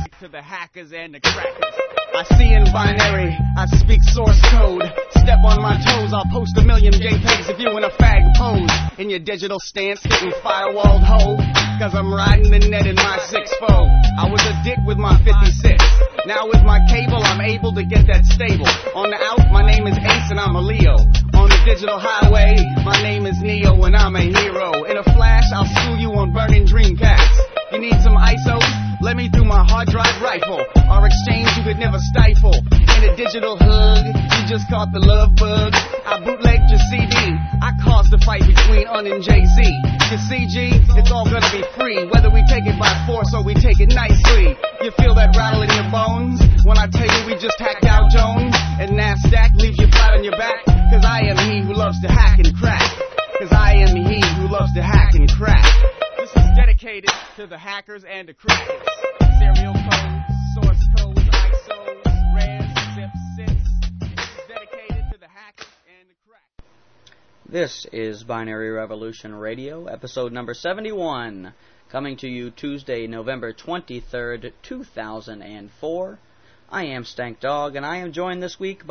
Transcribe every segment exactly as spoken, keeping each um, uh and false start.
To the hackers and the crackers. I see in binary, I speak source code. Step on my toes, I'll post a million JPEGs of you in a fag pose. In your digital stance, getting firewalled hoe. Cause I'm riding the net in my six four. I was a dick with my fifty-six. Now with my cable, I'm able to get that stable. On the out, my name is Ace and I'm a Leo. On the digital highway, my name is Neo and I'm a hero. In a flash, I'll screw you on burning Dreamcast. You need some I S Os? Let me through my hard drive rifle. Our exchange you could never stifle. In a digital hug, you just caught the love bug. I bootlegged your C D. I caused the fight between Un and Jay-Z. Your C G, it's all gonna be free. Whether we take it by force or we take it nicely. You feel that rattle in your bones when I tell you we just hacked Dow Jones and NASDAQ leaves you flat on your back. Cause I am he who loves to hack and crack. Cause I am he who loves to hack and crack. This is dedicated to the hackers and the crackers. Serial codes, source codes, I S Os, res, zip, zips. This is dedicated to the hackers and the crackers. This is Binary Revolution Radio, episode number seventy-one, coming to you Tuesday, November twenty-third, two thousand four. I am Stank Dog, and I am joined this week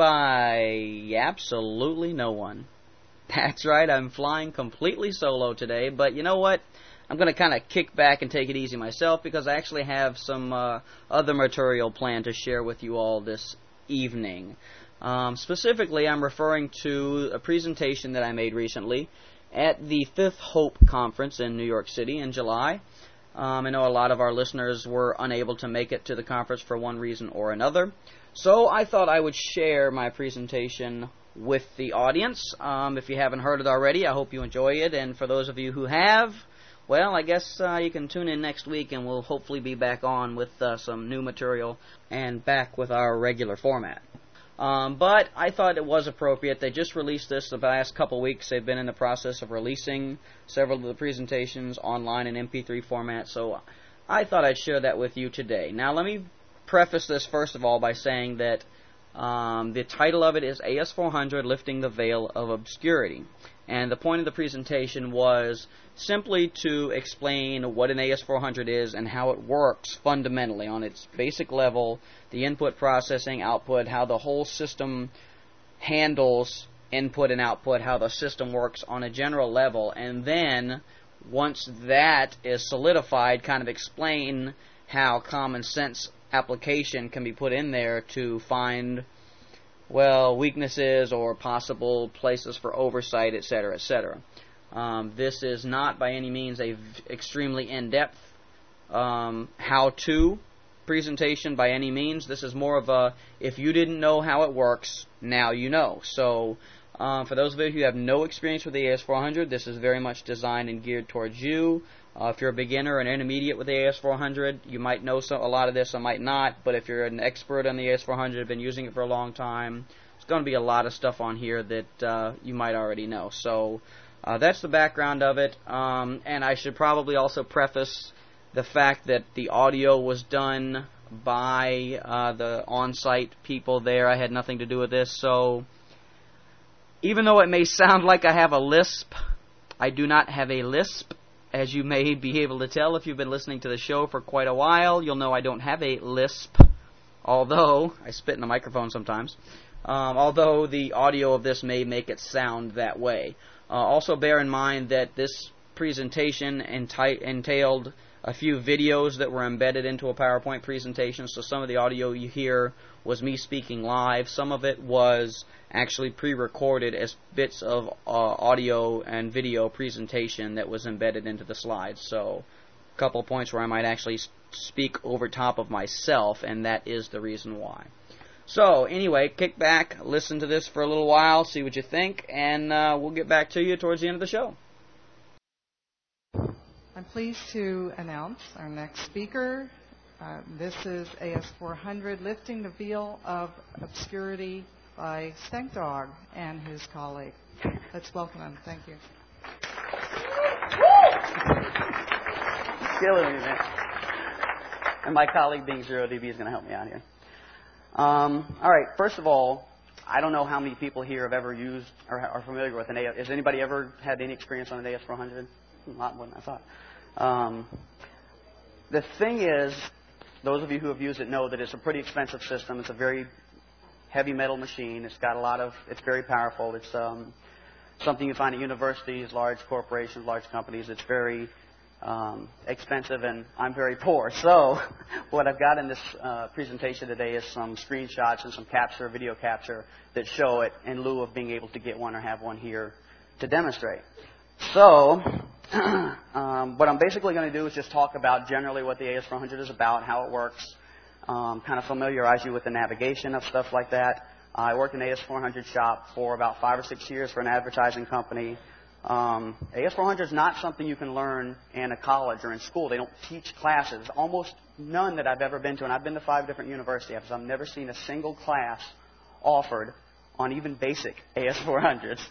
by absolutely no one. That's right, I'm flying completely solo today, but you know what? I'm going to kind of kick back and take it easy myself because I actually have some uh, other material planned to share with you all this evening. Um, specifically, I'm referring to a presentation that I made recently at the Fifth Hope Conference in New York City in July. Um, I know a lot of our listeners were unable to make it to the conference for one reason or another, so I thought I would share my presentation with the audience. Um, if you haven't heard it already, I hope you enjoy it, and for those of you who have, well, I guess uh, you can tune in next week and we'll hopefully be back on with uh, some new material and back with our regular format. Um, but I thought it was appropriate. They just released this the past couple weeks. They've been in the process of releasing several of the presentations online in M P three format, so I thought I'd share that with you today. Now, let me preface this first of all by saying that um, the title of it is A S four hundred, Lifting the Veil of Obscurity. And the point of the presentation was simply to explain what an A S four hundred is and how it works fundamentally on its basic level, the input, processing, output, how the whole system handles input and output, how the system works on a general level, and then once that is solidified, kind of explain how common sense application can be put in there to find, well, weaknesses or possible places for oversight, et cetera, et cetera. Um, this is not by any means a v- extremely in-depth um, how-to presentation by any means. This is more of a, if you didn't know how it works, now you know. So um, for those of you who have no experience with the A S four hundred, this is very much designed and geared towards you. Uh, if you're a beginner or an intermediate with the A S four hundred, you might know so, a lot of this, or might not. But if you're an expert on the A S four hundred, have been using it for a long time, there's going to be a lot of stuff on here that uh, you might already know. So uh, that's the background of it. Um, and I should probably also preface the fact that the audio was done by uh, the on-site people there. I had nothing to do with this. So even though it may sound like I have a lisp, I do not have a lisp. As you may be able to tell if you've been listening to the show for quite a while, you'll know I don't have a lisp, although I spit in the microphone sometimes, um, although the audio of this may make it sound that way. Uh, also bear in mind that this presentation enti- entailed a few videos that were embedded into a PowerPoint presentation, so some of the audio you hear was me speaking live. Some of it was actually pre-recorded as bits of uh, audio and video presentation that was embedded into the slides. So a couple points where I might actually speak over top of myself, and that is the reason why. So anyway, kick back, listen to this for a little while, see what you think, and uh, we'll get back to you towards the end of the show. I'm pleased to announce our next speaker. Uh, this is A S four hundred, Lifting the Veil of Obscurity by Stank Dog and his colleague. Let's welcome him. Thank you. Killing me, man. And my colleague being zero D B is going to help me out here. Um, all right, first of all, I don't know how many people here have ever used or are familiar with an A S. Has anybody ever had any experience on an A S four hundred? A lot more than I thought. Um, the thing is, those of you who have used it know that it's a pretty expensive system. It's a very heavy metal machine. It's got a lot of, it's very powerful. It's um, something you find at universities, large corporations, large companies. It's very um, expensive, and I'm very poor. So what I've got in this uh, presentation today is some screenshots and some capture, video capture, that show it in lieu of being able to get one or have one here to demonstrate. So um, what I'm basically going to do is just talk about generally what the A S four hundred is about, how it works, um, kind of familiarize you with the navigation of stuff like that. I worked in A S four hundred shop for about five or six years for an advertising company. Um, A S four hundred is not something you can learn in a college or in school. They don't teach classes. Almost none that I've ever been to, and I've been to five different universities. I've never seen a single class offered on even basic A S four hundreds.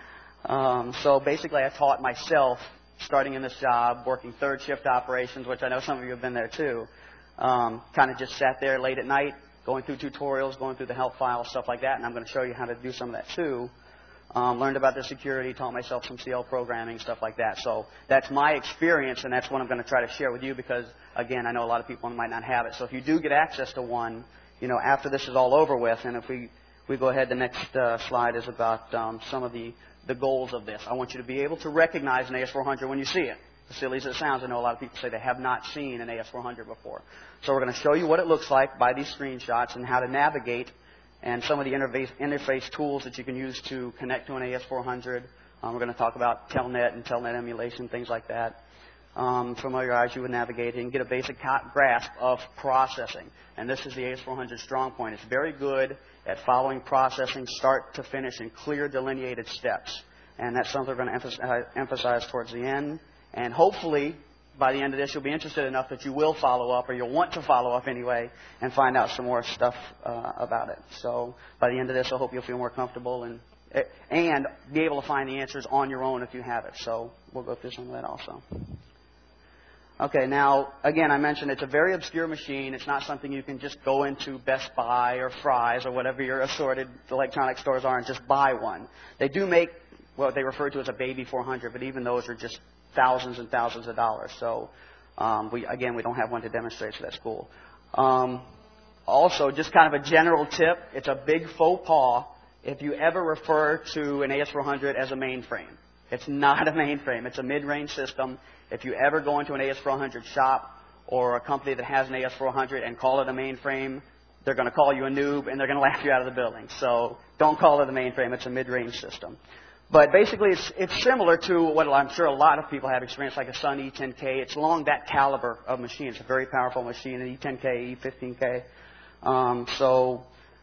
Um, so basically I taught myself starting in this job, working third shift operations, which I know some of you have been there too. Um, kind of just sat there late at night, going through tutorials, going through the help files, stuff like that, and I'm going to show you how to do some of that too. Um, learned about the security, taught myself some C L programming, stuff like that. So that's my experience, and that's what I'm going to try to share with you because, again, I know a lot of people might not have it. So if you do get access to one, you know, after this is all over with, and if we, we go ahead, the next uh, slide is about um, some of the, the goals of this. I want you to be able to recognize an A S four hundred when you see it. As silly as it sounds, I know a lot of people say they have not seen an A S four hundred before. So we're going to show you what it looks like by these screenshots and how to navigate and some of the interface, interface tools that you can use to connect to an A S four hundred. Um, we're going to talk about Telnet and Telnet emulation, things like that. Um, familiarize you with navigating, get a basic grasp of processing. And this is the A S four hundred strong point. It's very good at following processing start to finish in clear delineated steps. And that's something we're going to emphasize towards the end. And hopefully, by the end of this, you'll be interested enough that you will follow up, or you'll want to follow up anyway, and find out some more stuff uh, about it. So by the end of this, I hope you'll feel more comfortable and and be able to find the answers on your own if you have it. So we'll go through some of that also. Okay, now, again, I mentioned it's a very obscure machine. It's not something you can just go into Best Buy or Fry's or whatever your assorted electronic stores are and just buy one. They do make what they refer to as a baby four hundred, but even those are just thousands and thousands of dollars. So, um, we again, we don't have one to demonstrate, so that's cool. Um, also, just kind of a general tip, it's a big faux pas if you ever refer to an A S four hundred as a mainframe. It's not a mainframe. It's a mid-range system. If you ever go into an A S four hundred shop or a company that has an A S four hundred and call it a mainframe, they're going to call you a noob and they're going to laugh you out of the building. So don't call it a mainframe. It's a mid-range system. But basically, it's, it's similar to what I'm sure a lot of people have experienced, like a Sun E ten K. It's along that caliber of machine. It's a very powerful machine, an E ten K, E fifteen K. Um, so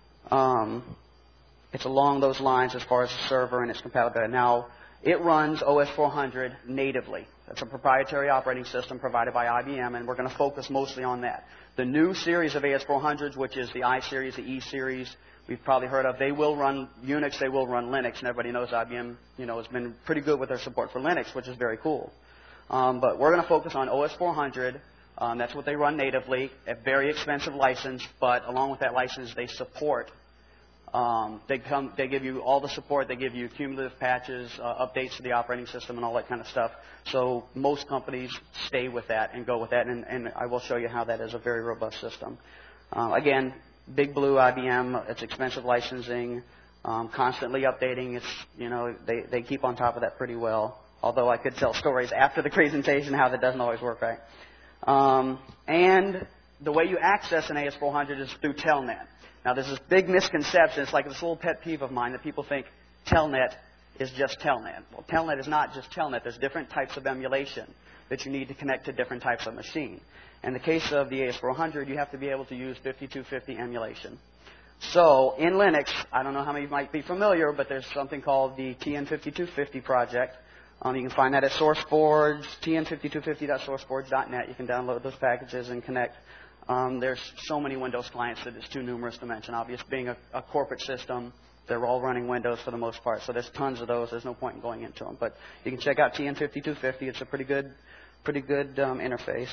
um, it's along those lines as far as the server and its compatibility. Now, it runs O S four hundred natively. That's a proprietary operating system provided by I B M, and we're going to focus mostly on that. The new series of A S four hundreds, which is the I series, the E series, we've probably heard of, they will run Unix, they will run Linux, and everybody knows I B M, you know, has been pretty good with their support for Linux, which is very cool. Um, but we're going to focus on O S four hundred. Um, that's what they run natively, a very expensive license, but along with that license, they support. Um, they come, they give you all the support. They give you cumulative patches, uh, updates to the operating system, and all that kind of stuff. So most companies stay with that and go with that, and, and I will show you how that is a very robust system. Uh, again, Big Blue, I B M, it's expensive licensing, um, constantly updating. It's, you know, they, they keep on top of that pretty well. Although I could tell stories after the presentation how that doesn't always work right. Um, and the way you access an A S four hundred is through Telnet. Now, there's this big misconception. It's like this little pet peeve of mine that people think Telnet is just Telnet. Well, Telnet is not just Telnet. There's different types of emulation that you need to connect to different types of machine. In the case of the A S four hundred, you have to be able to use fifty-two fifty emulation. So, in Linux, I don't know how many might be familiar, but there's something called the T N fifty-two fifty project. Um, you can find that at SourceForge, T N fifty-two fifty dot sourceforge dot net. You can download those packages and connect. Um, there's so many Windows clients that it's too numerous to mention. Obviously, being a, a corporate system, they're all running Windows for the most part. So there's tons of those. There's no point in going into them. But you can check out T N fifty-two fifty. It's a pretty good, pretty good um, interface.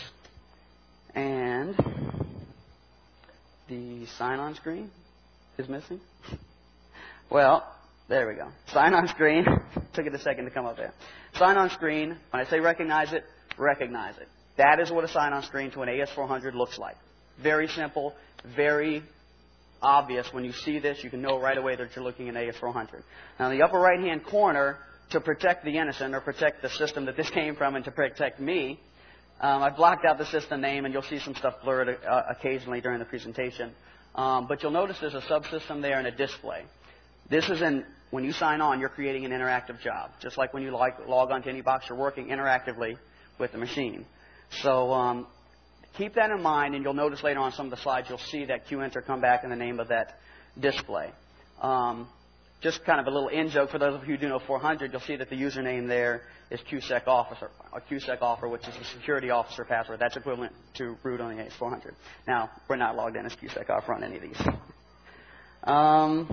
And the sign-on screen is missing. Well, there we go. Sign-on screen. Took it a second to come up there. Sign-on screen. When I say recognize it, recognize it. That is what a sign-on screen to an A S four hundred looks like. Very simple, very obvious. When you see this, you can know right away that you're looking at A S four hundred. Now, in the upper right-hand corner, to protect the innocent or protect the system that this came from and to protect me, um, I've blocked out the system name, and you'll see some stuff blurred uh, occasionally during the presentation. Um, but you'll notice there's a subsystem there and a display. This is in, when you sign on, you're creating an interactive job. Just like when you log, log onto AnyBox, you're working interactively with the machine. So um, keep that in mind, and you'll notice later on some of the slides, you'll see that QEnter come back in the name of that display. Um, just kind of a little in-joke for those of you who do know four hundred, you'll see that the username there is QSec officer, a QSec offer, which is a security officer password. That's equivalent to root on the A S four hundred. Now, we're not logged in as QSec offer on any of these. Um,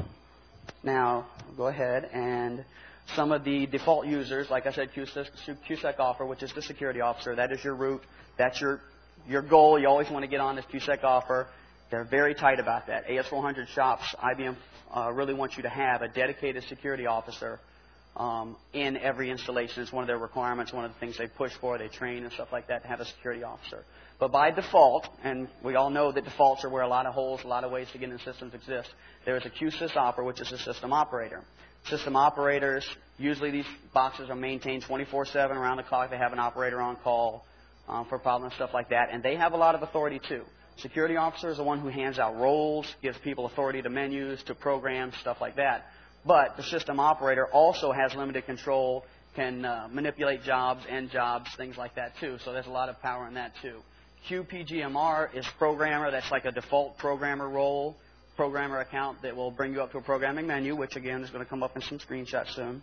now, go ahead and some of the default users, like I said, QSec, QSec offer, which is the security officer. That is your root. That's your, your goal. You always want to get on this QSec offer. They're very tight about that. A S four hundred shops, I B M uh, really wants you to have a dedicated security officer um, in every installation. It's one of their requirements, one of the things they push for. They train and stuff like that to have a security officer. But by default, and we all know that defaults are where a lot of holes, a lot of ways to get into systems exist, there is a QSysOper, which is a system operator. System operators, usually these boxes are maintained twenty-four seven around the clock. They have an operator on call um, for problems, stuff like that. And they have a lot of authority, too. Security officer is the one who hands out roles, gives people authority to menus, to programs, stuff like that. But the system operator also has limited control, can uh, manipulate jobs, end jobs, things like that, too. So there's a lot of power in that, too. Q P G M R is programmer. That's like a default programmer role, programmer account that will bring you up to a programming menu, which, again, is going to come up in some screenshots soon.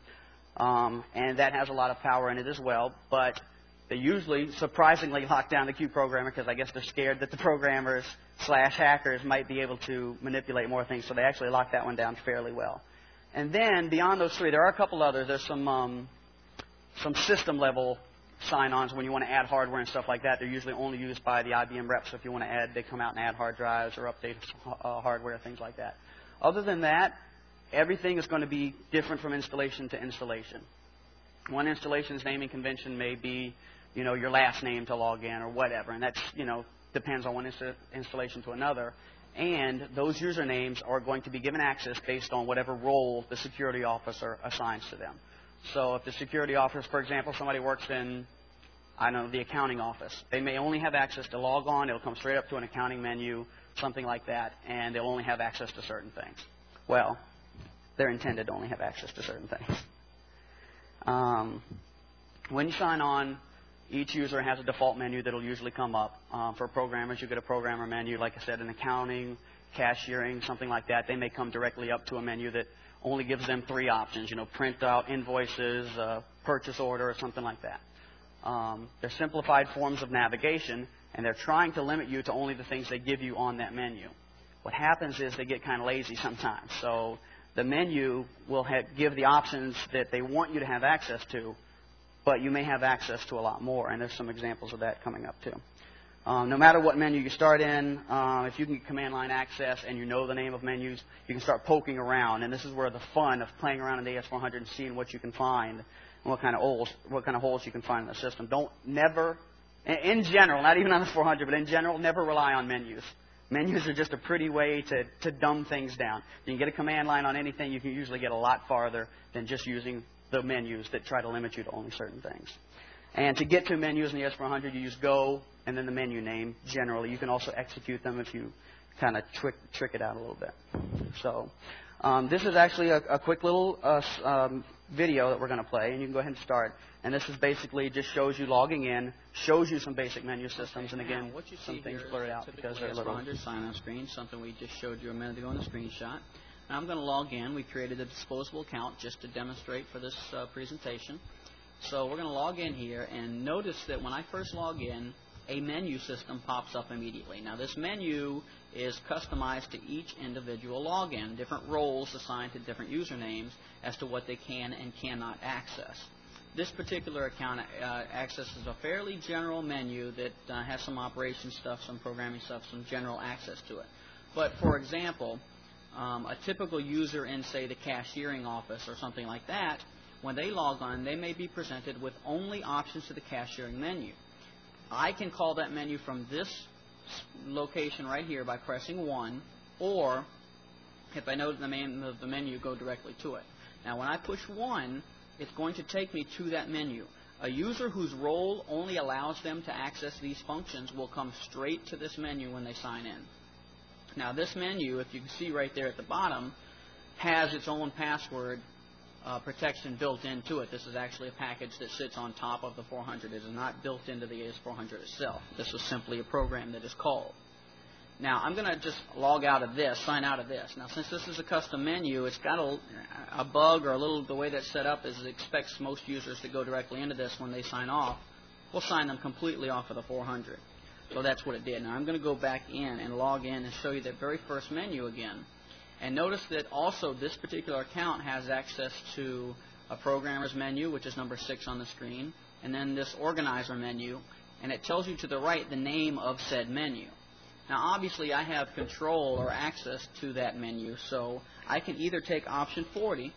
Um, and that has a lot of power in it as well. But they usually, surprisingly, lock down the Q programmer because I guess they're scared that the programmers slash hackers might be able to manipulate more things. So they actually lock that one down fairly well. And then beyond those three, there are a couple others. There's some um, some system-level sign-ons when you want to add hardware and stuff like that. They're usually only used by the I B M reps. So if you want to add, they come out and add hard drives or update uh, hardware, things like that. Other than that, everything is going to be different from installation to installation. One installation's naming convention may be, you know, your last name to log in or whatever, and that's, you know, depends on one insta- installation to another. And those usernames are going to be given access based on whatever role the security officer assigns to them. So if the security officer, for example, somebody works in, I don't know, the accounting office, they may only have access to log on. It'll come straight up to an accounting menu, something like that, and they'll only have access to certain things. Well, they're intended to only have access to certain things. Um, when you sign on, each user has a default menu that will usually come up. Um, for programmers, you get a programmer menu, like I said, in accounting, cashiering, something like that. They may come directly up to a menu that only gives them three options, you know, print out invoices, uh, purchase order, or something like that. Um, they're simplified forms of navigation, and they're trying to limit you to only the things they give you on that menu. What happens is they get kind of lazy sometimes. So the menu will have, give the options that they want you to have access to, but you may have access to a lot more, and there's some examples of that coming up too. Um, no matter what menu you start in, uh, if you can get command line access and you know the name of menus, you can start poking around, and this is where the fun of playing around in the A S four hundred and seeing what you can find and what kind of holes, what kind of holes you can find in the system. Don't never, in general, not even on the four hundred, but in general, never rely on menus. Menus are just a pretty way to, to dumb things down. You can get a command line on anything, you can usually get a lot farther than just using the menus that try to limit you to only certain things. And to get to menus in the A S four hundred, you use Go and then the menu name generally. You can also execute them if you kind of trick, trick it out a little bit. So um, this is actually a, a quick little uh, um, video that we're going to play, and you can go ahead and start. And this is basically just shows you logging in, shows you some basic menu systems, and again, what you some see things here blurred is out because they're A S little. four hundred sign-on screen, something we just showed you a minute ago in the screenshot. Now I'm going to log in. We created a disposable account just to demonstrate for this uh, presentation. So we're going to log in here, and notice that when I first log in, a menu system pops up immediately. Now this menu is customized to each individual login, different roles assigned to different usernames as to what they can and cannot access. This particular account uh, accesses a fairly general menu that uh, has some operation stuff, some programming stuff, some general access to it. But for example, um, a typical user in, say, the cashiering office or something like that, when they log on, they may be presented with only options to the cashiering menu. I can call that menu from this location right here by pressing one, or if I know the name of the menu, go directly to it. Now, when I push one, it's going to take me to that menu. A user whose role only allows them to access these functions will come straight to this menu when they sign in. Now, this menu, if you can see right there at the bottom, has its own password uh, protection built into it. This is actually a package that sits on top of the four hundred. It is not built into the A S four hundred itself. This is simply a program that is called. Now, I'm going to just log out of this, sign out of this. Now, since this is a custom menu, it's got a, a bug or a little, the way that's set up is it expects most users to go directly into this when they sign off. We'll sign them completely off of the four hundred. So that's what it did. Now, I'm going to go back in and log in and show you that very first menu again. And notice that also this particular account has access to a programmer's menu, which is number six on the screen, and then this organizer menu, and it tells you to the right the name of said menu. Now, obviously, I have control or access to that menu, so I can either take option forty,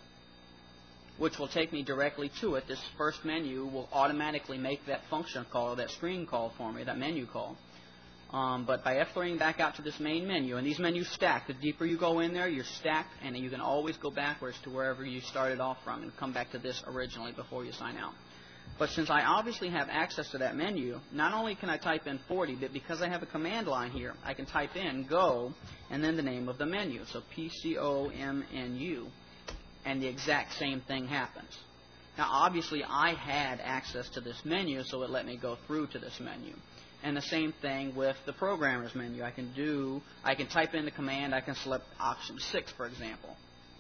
which will take me directly to it. This first menu will automatically make that function call, or that screen call for me, that menu call. Um, but by F three-ing back out to this main menu, and these menus stack. The deeper you go in there, you're stacked, and you can always go backwards to wherever you started off from and come back to this originally before you sign out. But since I obviously have access to that menu, not only can I type in forty, but because I have a command line here, I can type in go and then the name of the menu. So P C O M N U, and the exact same thing happens. Now, obviously, I had access to this menu, so it let me go through to this menu. And the same thing with the programmer's menu. I can do, I can type in the command, I can select option six, for example.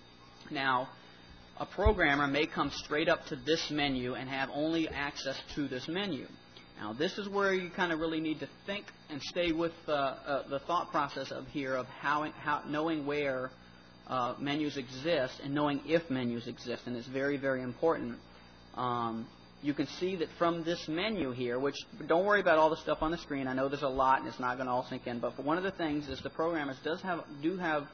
Now, a programmer may come straight up to this menu and have only access to this menu. Now, this is where you kind of really need to think and stay with uh, uh, the thought process of here of how, how knowing where uh, menus exist and knowing if menus exist, and it's very, very important. Um, you can see that from this menu here, which don't worry about all the stuff on the screen. I know there's a lot and it's not going to all sink in, but for one of the things is the programmers does have do have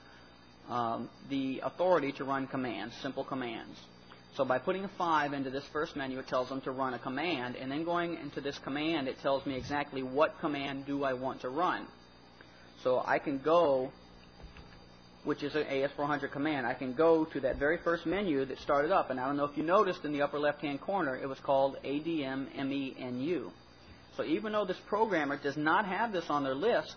Um, the authority to run commands, simple commands. So by putting a five into this first menu, it tells them to run a command, and then going into this command, it tells me exactly what command do I want to run. So I can go, which is an A S four hundred command, I can go to that very first menu that started up, and I don't know if you noticed in the upper left-hand corner, it was called A D M M E N U. So even though this programmer does not have this on their list,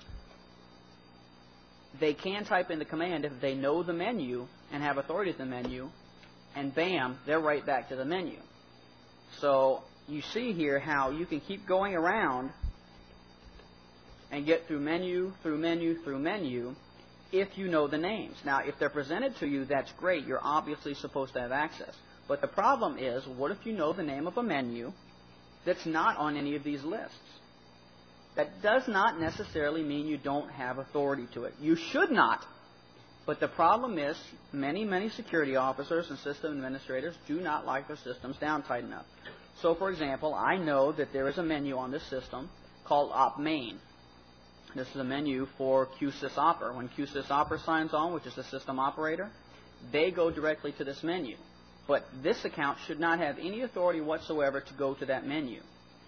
they can type in the command if they know the menu and have authority to the menu, and bam, they're right back to the menu. So you see here how you can keep going around and get through menu, through menu, through menu if you know the names. Now, if they're presented to you, that's great. You're obviously supposed to have access. But the problem is, what if you know the name of a menu that's not on any of these lists? That does not necessarily mean you don't have authority to it. You should not. But the problem is many, many security officers and system administrators do not like their systems down tight enough. So, for example, I know that there is a menu on this system called OpMain. This is a menu for QSysOper. When QSysOper signs on, which is the system operator, they go directly to this menu. But this account should not have any authority whatsoever to go to that menu.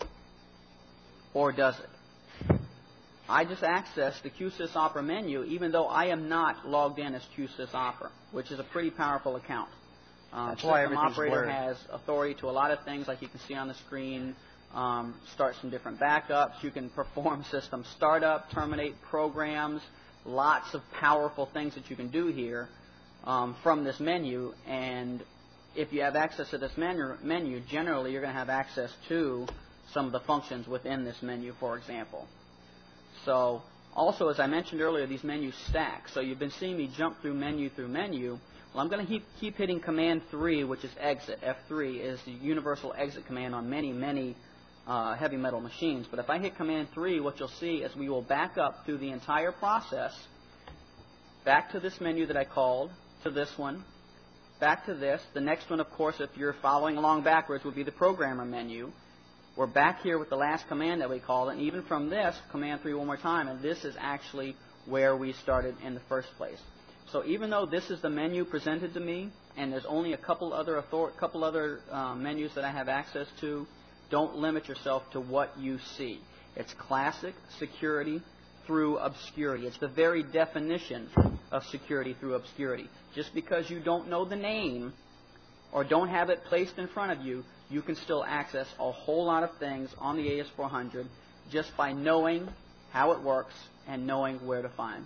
Or does it? I just accessed the QSysOper menu even though I am not logged in as QSysOper, which is a pretty powerful account. Um, That's why System everything's Operator blurred. has authority to a lot of things, like you can see on the screen. Um, start some different backups. You can perform system startup, terminate programs, lots of powerful things that you can do here um, from this menu. And if you have access to this menu, menu, generally you're going to have access to some of the functions within this menu, for example. So, also, as I mentioned earlier, these menus stack. So you've been seeing me jump through menu through menu. Well, I'm going to keep, keep hitting Command three, which is exit. F three is the universal exit command on many, many uh, heavy metal machines. But if I hit Command three, what you'll see is we will back up through the entire process, back to this menu that I called, to this one, back to this. The next one, of course, if you're following along backwards, would be the programmer menu. We're back here with the last command that we called, and even from this, Command three one more time, and this is actually where we started in the first place. So even though this is the menu presented to me, and there's only a couple other author- couple other uh, menus that I have access to, don't limit yourself to what you see. It's classic security through obscurity. It's the very definition of security through obscurity. Just because you don't know the name or don't have it placed in front of you, you can still access a whole lot of things on the A S four hundred just by knowing how it works and knowing where to find.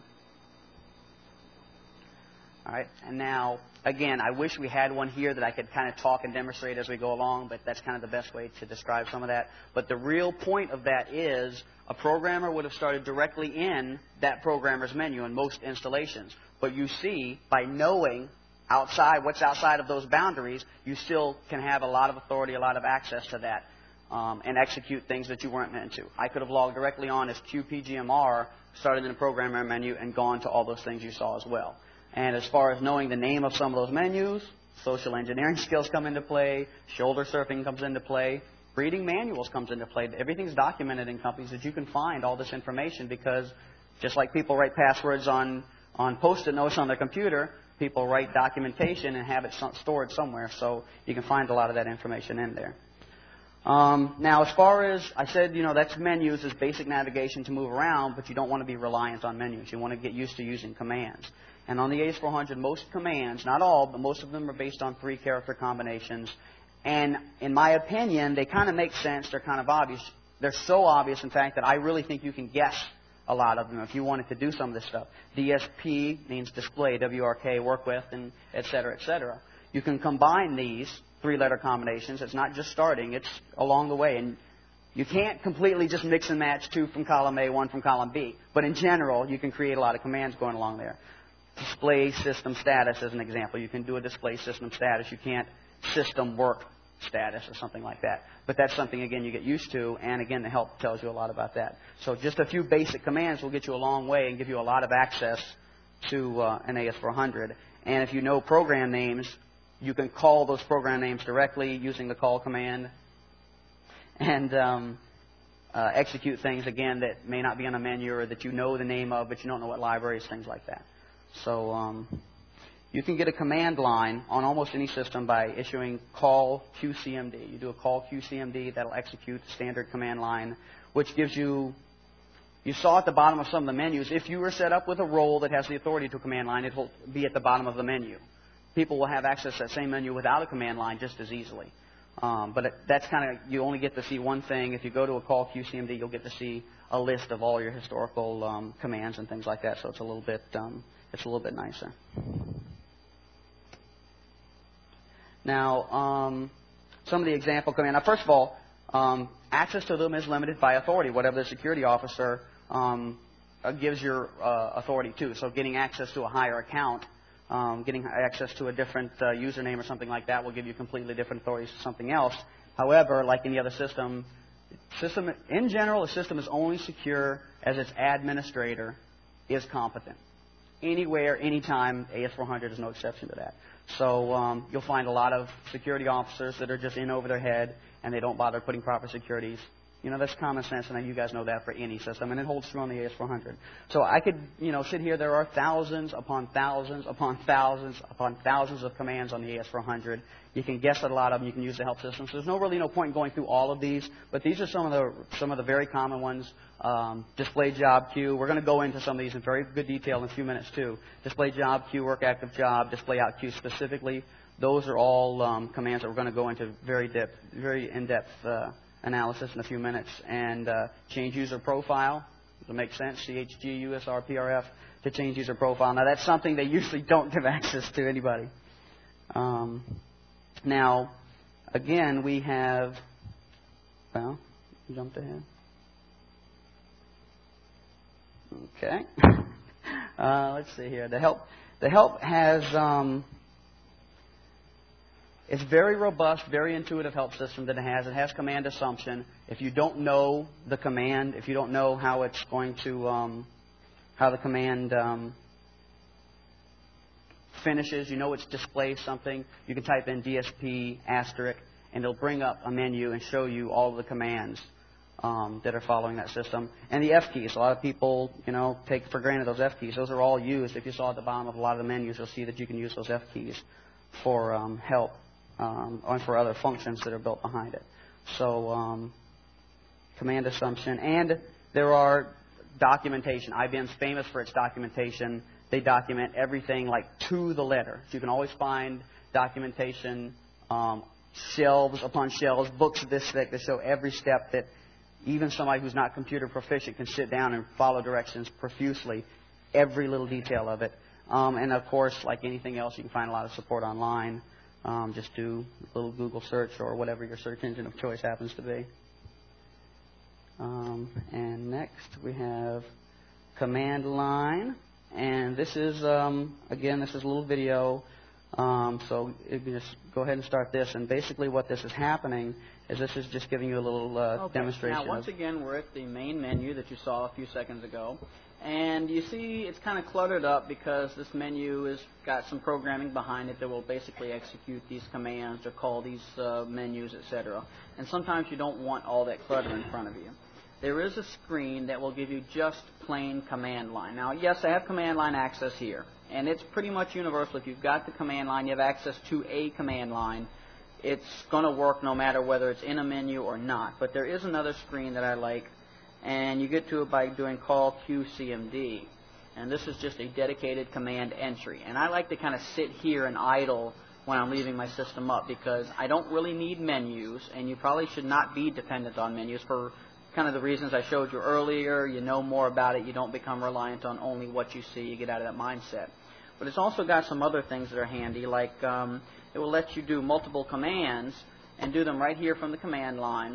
All right, and now, again, I wish we had one here that I could kind of talk and demonstrate as we go along, but that's kind of the best way to describe some of that. But the real point of that is a programmer would have started directly in that programmer's menu in most installations. But you see, by knowing outside what's outside of those boundaries, you still can have a lot of authority, a lot of access to that, um, and execute things that you weren't meant to. I could have logged directly on as Q P G M R, started in the programmer menu, and gone to all those things you saw as well. And as far as knowing the name of some of those menus, social engineering skills come into play, shoulder surfing comes into play, reading manuals comes into play. Everything's documented in companies that you can find all this information because just like people write passwords on, on Post-it notes on their computer, people write documentation and have it stored somewhere. So you can find a lot of that information in there. Um, now, as far as I said, you know, that's menus is basic navigation to move around, but you don't want to be reliant on menus. You want to get used to using commands. And on the A S four hundred, most commands, not all, but most of them are based on three character combinations. And in my opinion, they kind of make sense. They're kind of obvious. They're so obvious, in fact, that I really think you can guess a lot of them if you wanted to do some of this stuff. D S P means display, W R K, work with, and et cetera, et cetera. You can combine these three-letter combinations. It's not just starting. It's along the way. And you can't completely just mix and match two from column A, one from column B. But in general, you can create a lot of commands going along there. Display system status is an example. You can do a display system status. You can't system work status or something like that. But that's something, again, you get used to. And, again, the help tells you a lot about that. So just a few basic commands will get you a long way and give you a lot of access to uh, an A S four hundred. And if you know program names, you can call those program names directly using the call command and um, uh, execute things, again, that may not be on a menu or that you know the name of, but you don't know what libraries, things like that. So um, you can get a command line on almost any system by issuing call Q C M D. You do a call Q C M D, that'll execute the standard command line, which gives you, you saw at the bottom of some of the menus, if you were set up with a role that has the authority to a command line, it will be at the bottom of the menu. People will have access to that same menu without a command line just as easily. Um, but it, that's kind of, you only get to see one thing. If you go to a call Q C M D, you'll get to see a list of all your historical um, commands and things like that. So it's a little bit, um, it's a little bit nicer. Now, um, some of the example commands. Now, first of all, um, access to them is limited by authority, whatever the security officer um, uh, gives your uh, authority to. So getting access to a higher account, Um, getting access to a different uh, username or something like that will give you completely different authorities to something else. However, like any other system, system in general, a system is only secure as its administrator is competent. Anywhere, anytime, A S four hundred is no exception to that. So um, you'll find a lot of security officers that are just in over their head and they don't bother putting proper securities. You know, that's common sense, and you guys know that for any system, and it holds true on the A S four hundred. So I could, you know, sit here. There are thousands upon thousands upon thousands upon thousands of commands on the A S four hundred. You can guess at a lot of them. You can use the help system. So there's no really no point in going through all of these, but these are some of the some of the very common ones. Um, display job queue. We're going to go into some of these in very good detail in a few minutes too. Display job queue, work active job, display out queue specifically. Those are all um, commands that we're going to go into very depth, very in-depth uh, analysis in a few minutes. And uh, change user profile. Does it make sense? C H G, U S R, P R F to change user profile. Now that's something they usually don't give access to anybody. Um, now, again, we have. Well, jumped ahead. Okay. Uh, let's see here. The help, the help has, um, it's very robust, very intuitive help system that it has. It has command assumption. If you don't know the command, if you don't know how it's going to, um, how the command um, finishes, you know it's display something, you can type in D S P asterisk, and it'll bring up a menu and show you all of the commands Um, that are following that system. And the F keys. A lot of people, you know, take for granted those F keys. Those are all used. If you saw at the bottom of a lot of the menus, you'll see that you can use those F keys for um, help um, or for other functions that are built behind it. So, um, command assumption. And there are documentation. I B M's famous for its documentation. They document everything like to the letter. So you can always find documentation, um, shelves upon shelves, books this thick that show every step that even somebody who's not computer proficient can sit down and follow directions profusely, every little detail of it. Um, and, of course, like anything else, you can find a lot of support online. Um, just do a little Google search or whatever your search engine of choice happens to be. Um, and next we have command line. And this is, um, again, this is a little video. Um, so you can just go ahead and start this. And basically what this is happening is this is just giving you a little uh, okay. demonstration. Now, once of again, we're at the main menu that you saw a few seconds ago. And you see it's kind of cluttered up because this menu has got some programming behind it that will basically execute these commands or call these uh, menus, et cetera. And sometimes you don't want all that clutter in front of you. There is a screen that will give you just plain command line. Now, yes, I have command line access here. And it's pretty much universal. If you've got the command line, you have access to a command line. It's going to work no matter whether it's in a menu or not. But there is another screen that I like. And you get to it by doing call Q C M D. And this is just a dedicated command entry. And I like to kind of sit here and idle when I'm leaving my system up because I don't really need menus, and you probably should not be dependent on menus for kind of the reasons I showed you earlier. You know more about it. You don't become reliant on only what you see. You get out of that mindset. But it's also got some other things that are handy, like um, it will let you do multiple commands and do them right here from the command line.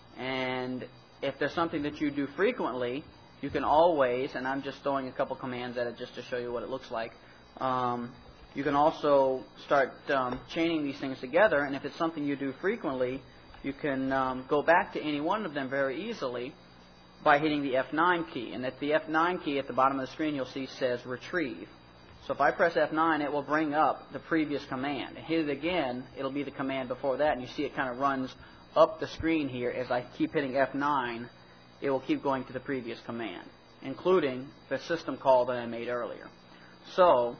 And if there's something that you do frequently, you can always, and I'm just throwing a couple commands at it just to show you what it looks like, um, you can also start um, chaining these things together, and if it's something you do frequently, you can um, go back to any one of them very easily by hitting the F nine key. And at the F nine key at the bottom of the screen you'll see says retrieve. So if I press F nine, it will bring up the previous command. And hit it again, it'll be the command before that, and you see it kind of runs up the screen here. As I keep hitting F nine, it will keep going to the previous command, including the system call that I made earlier. So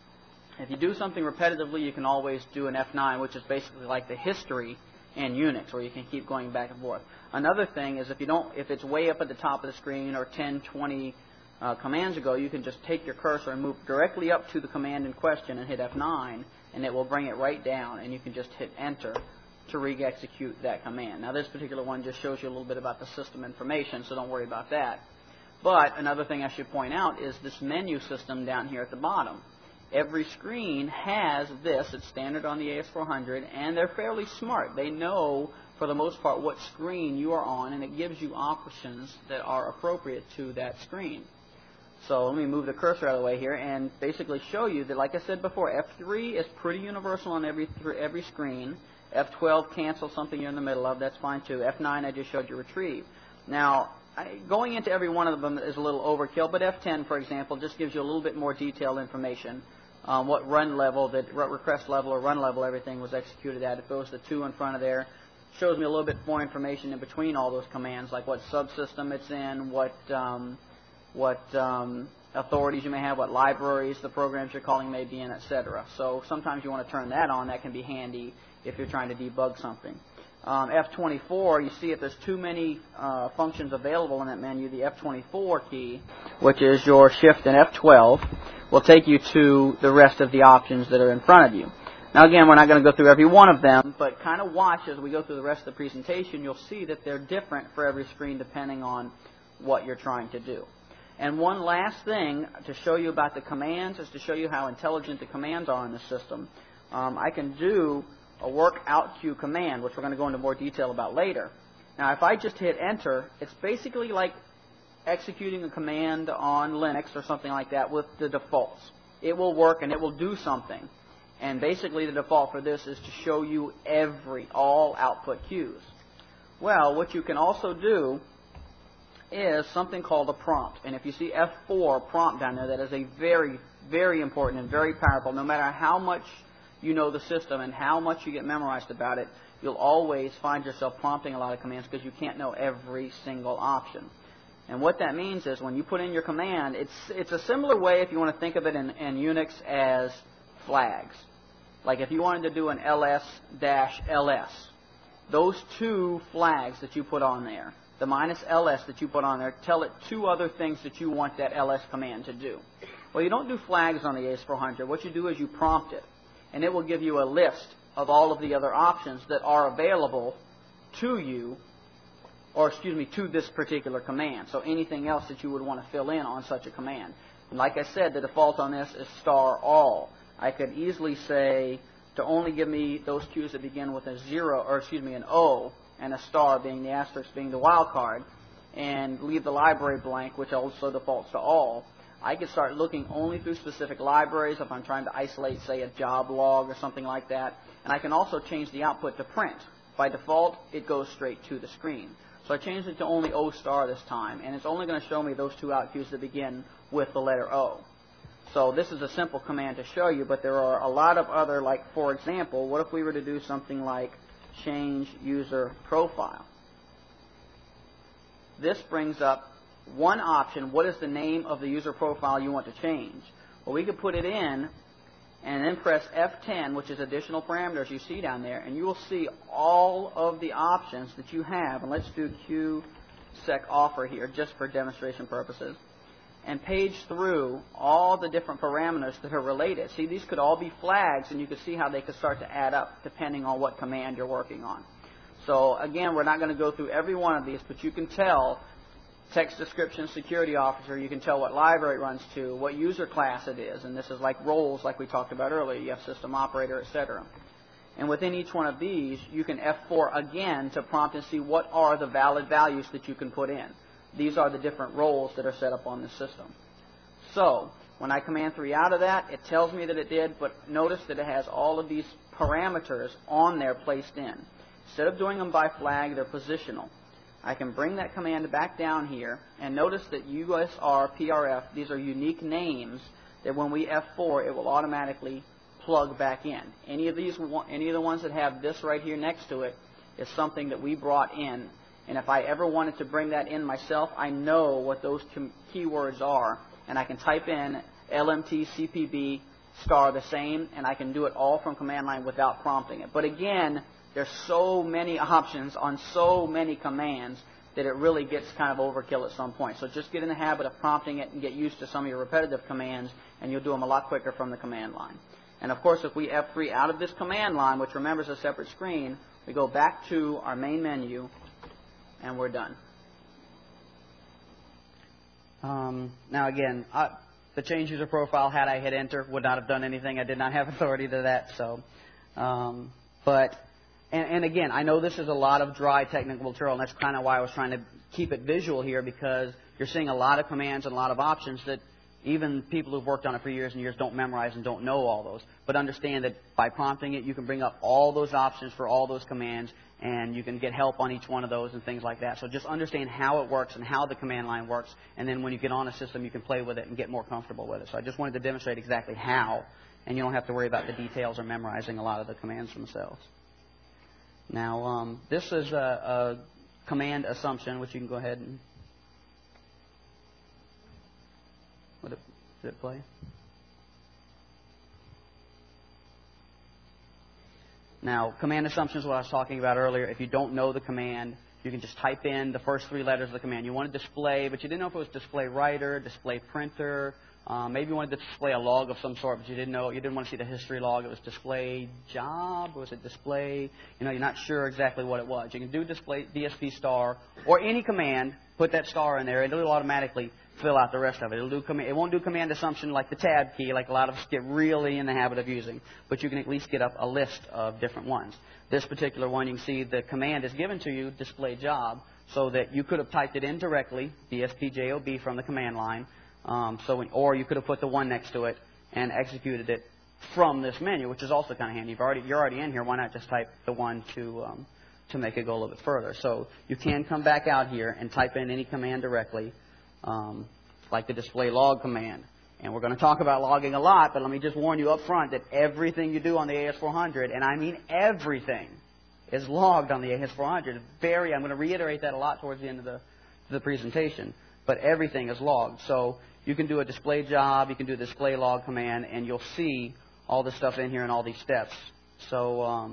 if you do something repetitively, you can always do an F nine, which is basically like the history in Unix, where you can keep going back and forth. Another thing is if you don't, if it's way up at the top of the screen or ten, twenty uh, commands ago, you can just take your cursor and move directly up to the command in question and hit F nine, and it will bring it right down, and you can just hit enter to re-execute that command. Now, this particular one just shows you a little bit about the system information, so don't worry about that. But another thing I should point out is this menu system down here at the bottom. Every screen has this. It's standard on the A S four hundred, and they're fairly smart. They know, for the most part, what screen you are on, and it gives you options that are appropriate to that screen. So let me move the cursor out of the way here and basically show you that, like I said before, F three is pretty universal on every, every screen. F twelve, cancel something you're in the middle of. That's fine, too. F nine, I just showed you retrieve. Now, I, going into every one of them is a little overkill, but F ten, for example, just gives you a little bit more detailed information on what run level, that request level or run level everything was executed at. It goes to two in front of there. Shows me a little bit more information in between all those commands, like what subsystem it's in, what um, what um, authorities you may have, what libraries the programs you're calling may be in, et cetera. So sometimes you want to turn that on. That can be handy if you're trying to debug something. Um, F twenty-four, you see if there's too many uh, functions available in that menu, the F twenty-four key, which is your shift and F twelve, will take you to the rest of the options that are in front of you. Now again, we're not going to go through every one of them, but kind of watch as we go through the rest of the presentation. You'll see that they're different for every screen depending on what you're trying to do. And one last thing to show you about the commands is to show you how intelligent the commands are in the system. Um, I can do a work out queue command, which we're going to go into more detail about later. Now, if I just hit enter, it's basically like executing a command on Linux or something like that with the defaults. It will work and it will do something. And basically the default for this is to show you every, all output queues. Well, what you can also do is something called a prompt. And if you see F four prompt down there, that is a very, very important and very powerful. No matter how much you know the system and how much you get memorized about it, you'll always find yourself prompting a lot of commands because you can't know every single option. And what that means is when you put in your command, it's it's a similar way, if you want to think of it in, in Unix, as flags. Like if you wanted to do an ls dash ls, those two flags that you put on there, the minus L S that you put on there, tell it two other things that you want that L S command to do. Well, you don't do flags on the A S four hundred. What you do is you prompt it, and it will give you a list of all of the other options that are available to you, or excuse me, to this particular command. So anything else that you would want to fill in on such a command. And like I said, the default on this is star all. I could easily say to only give me those cues that begin with a zero, or excuse me, an O, and a star being the asterisk being the wild card, and leave the library blank, which also defaults to all. I could start looking only through specific libraries if I'm trying to isolate, say, a job log or something like that. And I can also change the output to print. By default, it goes straight to the screen. So I changed it to only O star this time, and it's only going to show me those two out cues that begin with the letter O. So this is a simple command to show you, but there are a lot of other, like, for example, what if we were to do something like change user profile? This brings up one option. What is the name of the user profile you want to change? Well, we could put it in and then press F ten, which is additional parameters you see down there, and you will see all of the options that you have. And let's do Q sec offer here just for demonstration purposes, and page through all the different parameters that are related. See, these could all be flags, and you could see how they could start to add up depending on what command you're working on. So again, we're not going to go through every one of these, but you can tell text description, security officer, you can tell what library it runs to, what user class it is, and this is like roles like we talked about earlier. You have system operator, et cetera. And within each one of these, you can F four again to prompt and see what are the valid values that you can put in. These are the different roles that are set up on the system. So when I command three out of that, it tells me that it did, but notice that it has all of these parameters on there placed in. Instead of doing them by flag, they're positional. I can bring that command back down here, and notice that U S R, P R F, these are unique names that when we F four, it will automatically plug back in. Any of these, any of the ones that have this right here next to it is something that we brought in. And if I ever wanted to bring that in myself, I know what those keywords are, and I can type in L M T C P B star the same, and I can do it all from command line without prompting it. But again, there's so many options on so many commands that it really gets kind of overkill at some point. So just get in the habit of prompting it and get used to some of your repetitive commands, and you'll do them a lot quicker from the command line. And of course, if we F three out of this command line, which remember is a separate screen, we go back to our main menu, and we're done. Um, now again, I, the change user profile, had I hit enter, would not have done anything. I did not have authority to that. So, um, but and, and again, I know this is a lot of dry technical material, and that's kind of why I was trying to keep it visual here, because you're seeing a lot of commands and a lot of options that even people who've worked on it for years and years don't memorize and don't know all those. But understand that by prompting it, you can bring up all those options for all those commands, and you can get help on each one of those and things like that. So just understand how it works and how the command line works, and then when you get on a system, you can play with it and get more comfortable with it. So I just wanted to demonstrate exactly how, and you don't have to worry about the details or memorizing a lot of the commands themselves. Now, um, this is a, a command assumption, which you can go ahead and... Would it, did it play? Now, command assumption is what I was talking about earlier. If you don't know the command, you can just type in the first three letters of the command. You want to display, but you didn't know if it was display writer, display printer. Um, maybe you wanted to display a log of some sort, but you didn't know. You didn't want to see the history log. It was display job. Or was it display? You know, you're not sure exactly what it was. You can do display D S P star or any command. Put that star in there. It'll automatically fill out the rest of it. It'll do com- it won't do command assumption like the tab key, like a lot of us get really in the habit of using. But you can at least get up a list of different ones. This particular one, you can see the command is given to you, display job, so that you could have typed it in directly, D S P job from the command line. Um, so, when, or you could have put the one next to it and executed it from this menu, which is also kind of handy. You've already, you're already in here. Why not just type the one to um, to make it go a little bit further? So you can come back out here and type in any command directly, um, like the display log command. And we're going to talk about logging a lot, but let me just warn you up front that everything you do on the A S four hundred, and I mean everything, is logged on the A S four hundred. Very, I'm going to reiterate that a lot towards the end of the, the presentation. But everything is logged. So you can do a display job, you can do a display log command, and you'll see all this stuff in here and all these steps. So um,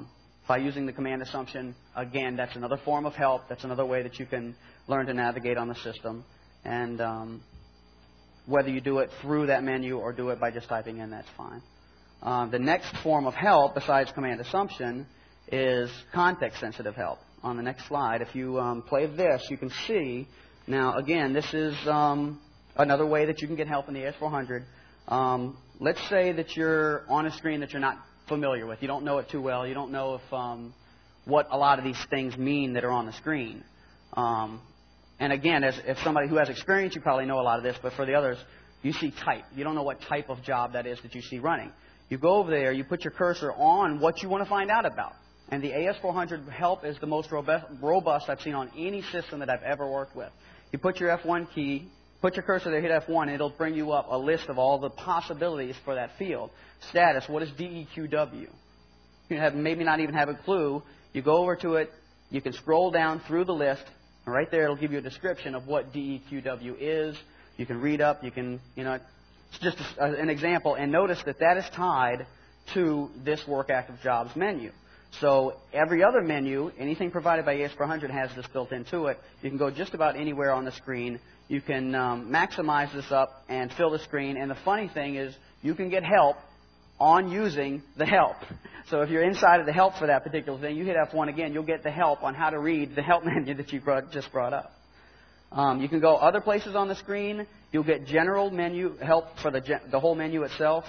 by using the command assumption. Again, that's another form of help. That's another way that you can learn to navigate on the system. And um, whether you do it through that menu or do it by just typing in, that's fine. Uh, the next form of help, besides command assumption, is context-sensitive help. On the next slide, if you um, play this, you can see, now again, this is um, another way that you can get help in the A S four hundred. Um, let's say that you're on a screen that you're not familiar with. You don't know it too well. You don't know if um, what a lot of these things mean that are on the screen. Um, and again, as if somebody who has experience, you probably know a lot of this, but for the others, you see type. You don't know what type of job that is that you see running. You go over there, you put your cursor on what you want to find out about. And the A S four hundred help is the most robust, robust I've seen on any system that I've ever worked with. You put your F one key, put your cursor there, hit F one, and it'll bring you up a list of all the possibilities for that field. Status, what is D E Q W? You have maybe not even have a clue. You go over to it, you can scroll down through the list, and right there it'll give you a description of what D E Q W is. You can read up, you can, you know, it's just a, an example, and notice that that is tied to this Work Active Jobs menu. So every other menu, anything provided by A S four hundred has this built into it. You can go just about anywhere on the screen. You can um, maximize this up and fill the screen. And the funny thing is you can get help on using the help. So if you're inside of the help for that particular thing, you hit F one again, you'll get the help on how to read the help menu that you brought, just brought up. Um, you can go other places on the screen. You'll get general menu help for the, the whole menu itself.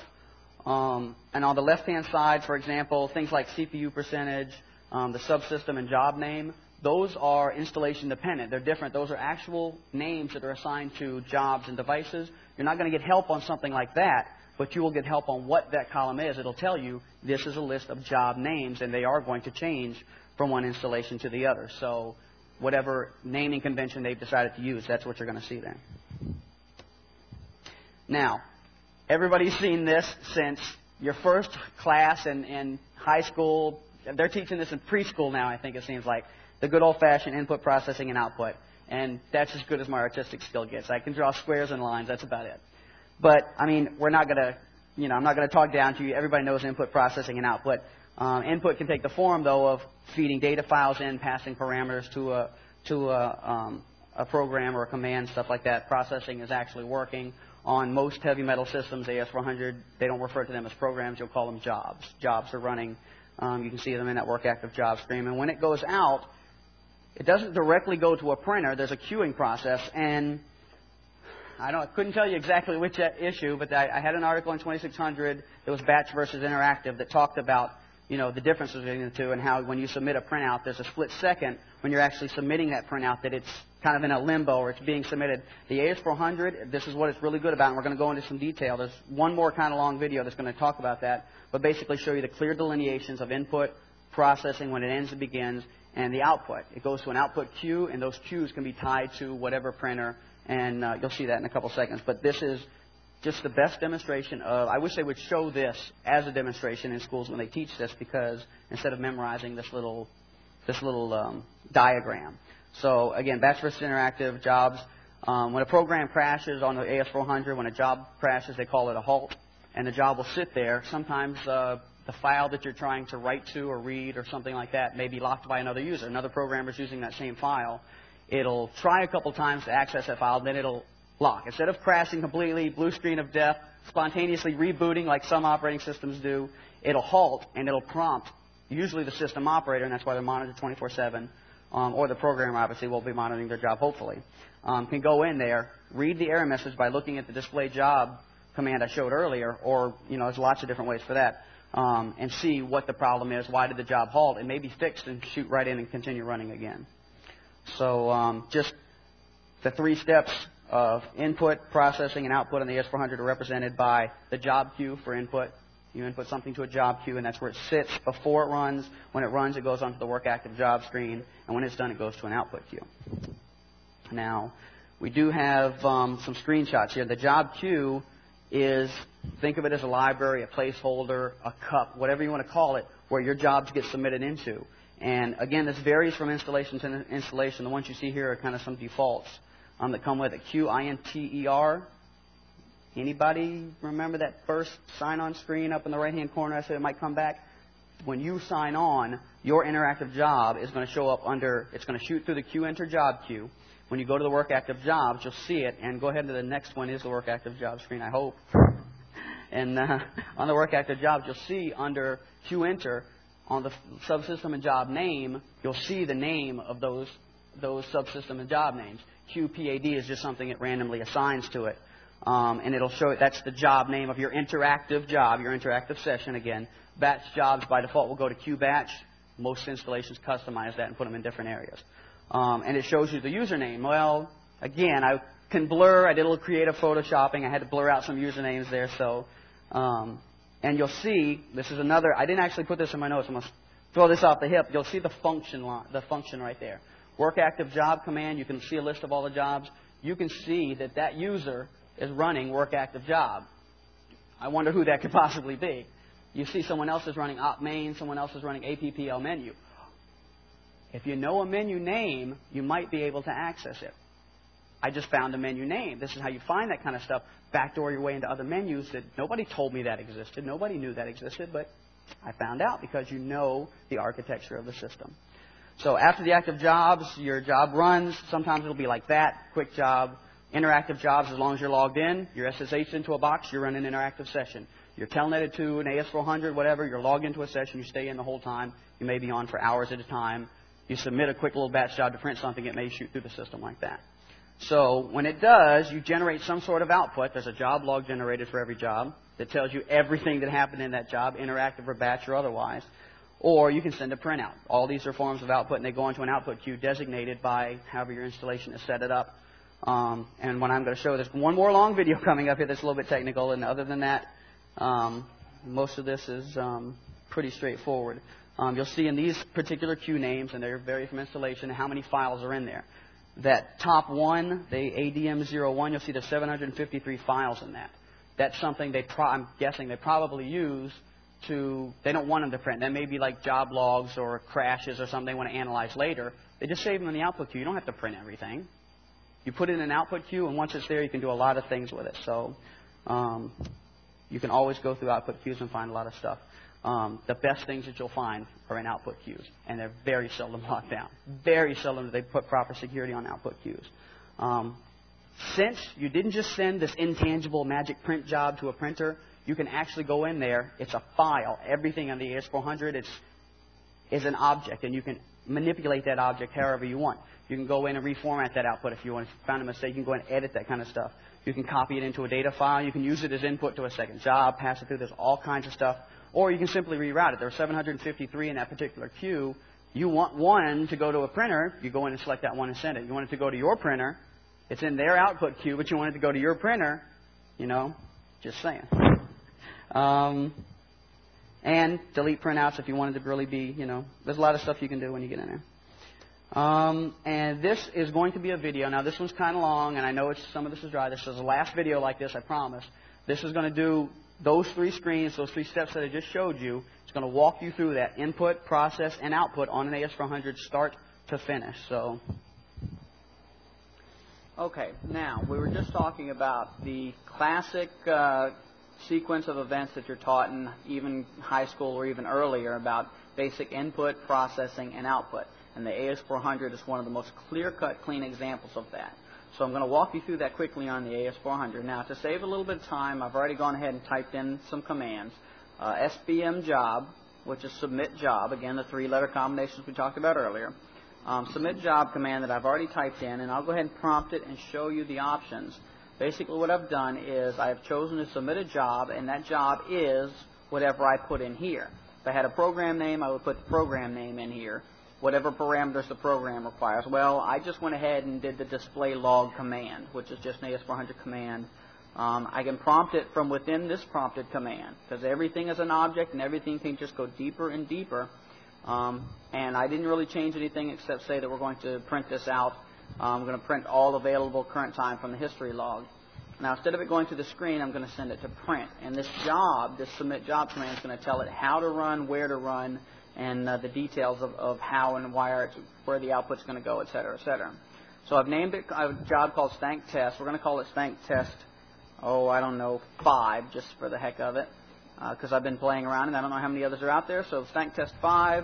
Um, and on the left-hand side, for example, things like C P U percentage, um, the subsystem and job name, those are installation dependent. They're different. Those are actual names that are assigned to jobs and devices. You're not going to get help on something like that, but you will get help on what that column is. It'll tell you this is a list of job names, and they are going to change from one installation to the other. So whatever naming convention they've decided to use, that's what you're going to see there. Now, everybody's seen this since your first class in, in high school. They're teaching this in preschool now, I think it seems like. The good old-fashioned input, processing, and output. And that's as good as my artistic skill gets. I can draw squares and lines. That's about it. But, I mean, we're not going to, you know, I'm not going to talk down to you. Everybody knows input, processing, and output. Um, input can take the form, though, of feeding data files in, passing parameters to a, to a, um, a program or a command, stuff like that. Processing is actually working. On most heavy metal systems, A S four hundred, they don't refer to them as programs. You'll call them jobs. Jobs are running. Um, you can see them in that Work Active Job stream. And when it goes out, it doesn't directly go to a printer. There's a queuing process. And I, don't, I couldn't tell you exactly which issue, but I, I had an article in twenty-six hundred that was batch versus interactive that talked about, you know, the differences between the two and how when you submit a printout, there's a split second when you're actually submitting that printout that it's kind of in a limbo or it's being submitted. The A S four hundred, this is what it's really good about, and we're going to go into some detail. There's one more kind of long video that's going to talk about that, but basically show you the clear delineations of input, processing when it ends and begins, and the output. It goes to an output queue, and those queues can be tied to whatever printer, and uh, you'll see that in a couple seconds. But this is just the best demonstration of, I wish they would show this as a demonstration in schools when they teach this, because instead of memorizing this little, this little um, diagram. So again, batch versus interactive jobs. Um, when a program crashes on the A S four hundred, when a job crashes, they call it a halt, and the job will sit there. Sometimes uh, the file that you're trying to write to or read or something like that may be locked by another user. Another programmer is using that same file. It'll try a couple times to access that file, then it'll lock. Instead of crashing completely, blue screen of death, spontaneously rebooting like some operating systems do, it'll halt and it'll prompt usually the system operator, and that's why they're monitored twenty-four seven, um, or the programmer obviously will be monitoring their job hopefully, um, can go in there, read the error message by looking at the display job command I showed earlier, or, you know, there's lots of different ways for that, um, and see what the problem is, why did the job halt, and maybe fixed and shoot right in and continue running again. So um, just the three steps of input, processing, and output on the A S four hundred are represented by the job queue for input. You input something to a job queue, and that's where it sits before it runs. When it runs, it goes onto the Work Active Job screen, and when it's done, it goes to an output queue. Now, we do have um, some screenshots here. The job queue is, think of it as a library, a placeholder, a cup, whatever you want to call it, where your jobs get submitted into. And again, this varies from installation to installation. The ones you see here are kind of some defaults um, that come with it. Q I N T E R. Anybody remember that first sign-on screen up in the right-hand corner? I said it might come back. When you sign on, your interactive job is going to show up under, it's going to shoot through the QEnter job queue. When you go to the Work Active Jobs, you'll see it, and go ahead to the next one is the Work Active Jobs screen, I hope. And uh, on the Work Active Jobs, you'll see under QEnter, on the subsystem and job name, you'll see the name of those those subsystem and job names. Q P A D is just something it randomly assigns to it. Um, and it'll show it, that's the job name of your interactive job, your interactive session again. Batch jobs by default will go to Q batch. Most installations customize that and put them in different areas. Um, and it shows you the username. Well, again, I can blur. I did a little creative photoshopping. I had to blur out some usernames there. So, um, and you'll see, this is another, I didn't actually put this in my notes. I'm going to throw this off the hip. You'll see the function, line, the function right there. Work Active Job command, you can see a list of all the jobs. You can see that that user is running Work Active Job. I wonder who that could possibly be. You see someone else is running op main, someone else is running appl menu. If you know a menu name, you might be able to access it. I just found a menu name. This is how you find that kind of stuff. Backdoor your way into other menus that nobody told me that existed. Nobody knew that existed, but I found out because you know the architecture of the system. So after the active jobs, your job runs. Sometimes it'll be like that, quick job. Interactive jobs, as long as you're logged in, your S S H into a box, you run an interactive session. You're telnetted to an A S four hundred, whatever, you're logged into a session, you stay in the whole time. You may be on for hours at a time. You submit a quick little batch job to print something, it may shoot through the system like that. So when it does, you generate some sort of output. There's a job log generated for every job that tells you everything that happened in that job, interactive or batch or otherwise. Or you can send a printout. All these are forms of output, and they go into an output queue designated by however your installation is set it up. Um, and when I'm going to show, there's one more long video coming up here that's a little bit technical, and other than that, um, most of this is um, pretty straightforward. Um, you'll see in these particular queue names, and they vary from installation, how many files are in there. That top one, the A D M zero one, you'll see there's seven hundred fifty-three files in that. That's something they, pro I'm guessing, they probably use to, they don't want them to print. That may be like job logs or crashes or something they want to analyze later. They just save them in the output queue. You don't have to print everything. You put it in an output queue, and once it's there, you can do a lot of things with it. So um, you can always go through output queues and find a lot of stuff. Um, the best things that you'll find are in output queues, and they're very seldom locked down. Very seldom do they put proper security on output queues. Um, since you didn't just send this intangible magic print job to a printer, you can actually go in there. It's a file. Everything on the A S four hundred it's, is an object, and you can manipulate that object however you want. You can go in and reformat that output if you want. If you found a mistake, you can go and edit that kind of stuff. You can copy it into a data file. You can use it as input to a second job, pass it through. There's all kinds of stuff. Or you can simply reroute it. There are seven hundred fifty-three in that particular queue. You want one to go to a printer, you go in and select that one and send it. You want it to go to your printer, it's in their output queue, but you want it to go to your printer, you know, just saying. Um, and delete printouts if you wanted to really be, you know, there's a lot of stuff you can do when you get in there. Um, and this is going to be a video. Now, this one's kind of long, and I know it's, some of this is dry. This is the last video like this, I promise. This is going to do those three screens, those three steps that I just showed you. It's going to walk you through that input, process, and output on an A S four hundred start to finish. So, okay, now, we were just talking about the classic uh, sequence of events that you're taught in even high school or even earlier about basic input, processing, and output. And the A S four hundred is one of the most clear-cut, clean examples of that. So I'm going to walk you through that quickly on the A S four hundred. Now, to save a little bit of time, I've already gone ahead and typed in some commands. Uh, S B M job, which is submit job. Again, the three-letter combinations we talked about earlier. Um, submit job command that I've already typed in, and I'll go ahead and prompt it and show you the options. Basically, what I've done is I've chosen to submit a job, and that job is whatever I put in here. If I had a program name, I would put the program name in here. Whatever parameters the program requires. Well, I just went ahead and did the display log command, which is just an A S four hundred command. Um, I can prompt it from within this prompted command, because everything is an object and everything can just go deeper and deeper. Um, and I didn't really change anything except say that we're going to print this out. Um, I'm going to print all available current time from the history log. Now, instead of it going to the screen, I'm going to send it to print. And this job, this submit job command, is going to tell it how to run, where to run, and uh, the details of, of how and where, it's, where the output's going to go, et cetera, et cetera. So I've named it a job called Stank Test. We're going to call it Stank Test, oh, I don't know, five, just for the heck of it, because uh, I've been playing around and I don't know how many others are out there. So Stank Test five.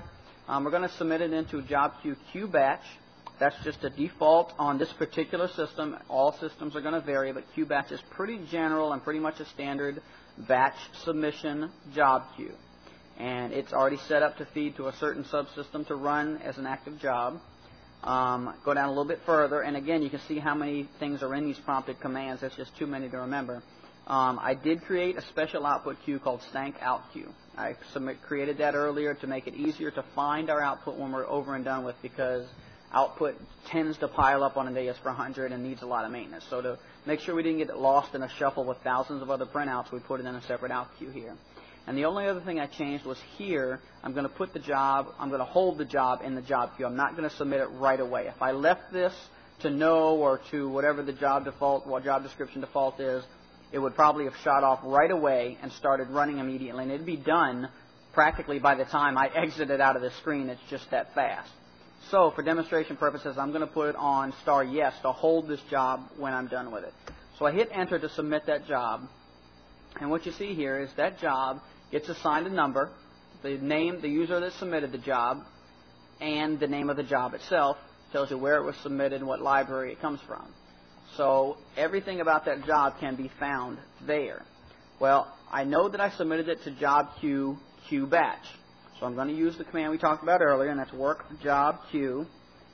Um, we're going to submit it into job queue queue batch. That's just a default on this particular system. All systems are going to vary, but queue batch is pretty general and pretty much a standard batch submission job queue. And it's already set up to feed to a certain subsystem to run as an active job. Um, go down a little bit further, and again, you can see how many things are in these prompted commands. That's just too many to remember. Um, I did create a special output queue called stank out queue. I submit, created that earlier to make it easier to find our output when we're over and done with, because output tends to pile up on an A S four hundred and needs a lot of maintenance. So to make sure we didn't get it lost in a shuffle with thousands of other printouts, we put it in a separate out queue here. And the only other thing I changed was here, I'm going to put the job, I'm going to hold the job in the job queue. I'm not going to submit it right away. If I left this to no or to whatever the job default, what job description default is, it would probably have shot off right away and started running immediately. And it'd be done practically by the time I exited out of this screen. It's just that fast. So for demonstration purposes, I'm going to put it on star yes to hold this job when I'm done with it. So I hit enter to submit that job. And what you see here is that job gets assigned a number, the name, the user that submitted the job, and the name of the job itself. Tells you where it was submitted and what library it comes from. So everything about that job can be found there. Well, I know that I submitted it to job queue queue batch. So I'm going to use the command we talked about earlier, and that's work job queue.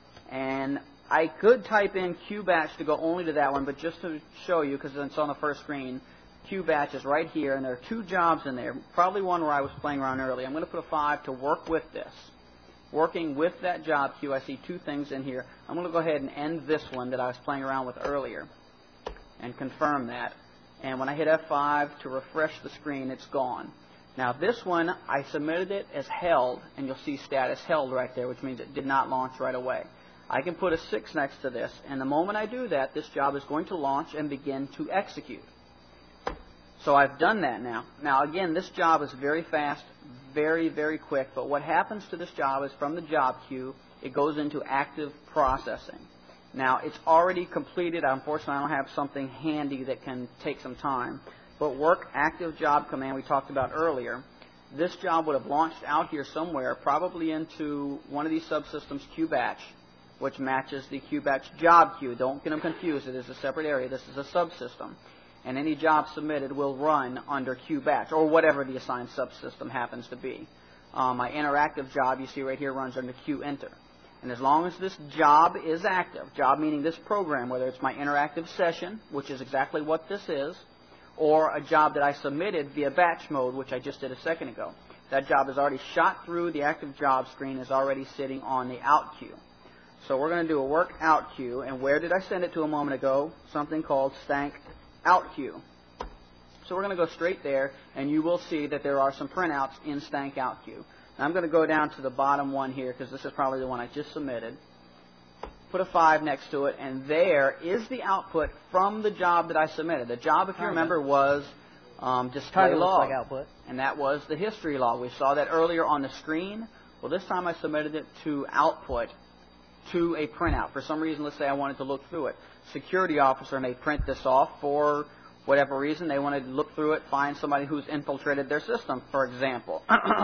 And I could type in queue batch to go only to that one, but just to show you, because it's on the first screen, queue batch is right here, and there are two jobs in there, probably one where I was playing around earlier. I'm going to put a five to work with this. Working with that job queue, I see two things in here. I'm going to go ahead and end this one that I was playing around with earlier and confirm that. And when I hit F five to refresh the screen, it's gone. Now this one, I submitted it as held, and you'll see status held right there, which means it did not launch right away. I can put a six next to this, and the moment I do that, this job is going to launch and begin to execute. So I've done that now. Now again, this job is very fast, very, very quick, but what happens to this job is from the job queue, it goes into active processing. Now it's already completed. Unfortunately, I don't have something handy that can take some time. But work active job command we talked about earlier, this job would have launched out here somewhere, probably into one of these subsystems queue batch, which matches the queue batch job queue. Don't get them confused. It is a separate area. This is a subsystem. And any job submitted will run under queue batch, or whatever the assigned subsystem happens to be. Um, my interactive job, you see right here, runs under queue enter. And as long as this job is active, job meaning this program, whether it's my interactive session, which is exactly what this is, or a job that I submitted via batch mode, which I just did a second ago, that job is already shot through the active job screen, is already sitting on the out queue. So we're going to do a work out queue, and where did I send it to a moment ago? Something called stank out queue. So we're going to go straight there, and you will see that there are some printouts in stank out queue. Now I'm going to go down to the bottom one here, because this is probably the one I just submitted. Put a five next to it, and there is the output from the job that I submitted. The job, if you remember, was um, display log, like output. And that was the history log. We saw that earlier on the screen. Well, this time I submitted it to output, to a printout. For some reason, let's say I wanted to look through it. Security officer may print this off for whatever reason. They wanted to look through it, find somebody who's infiltrated their system, for example.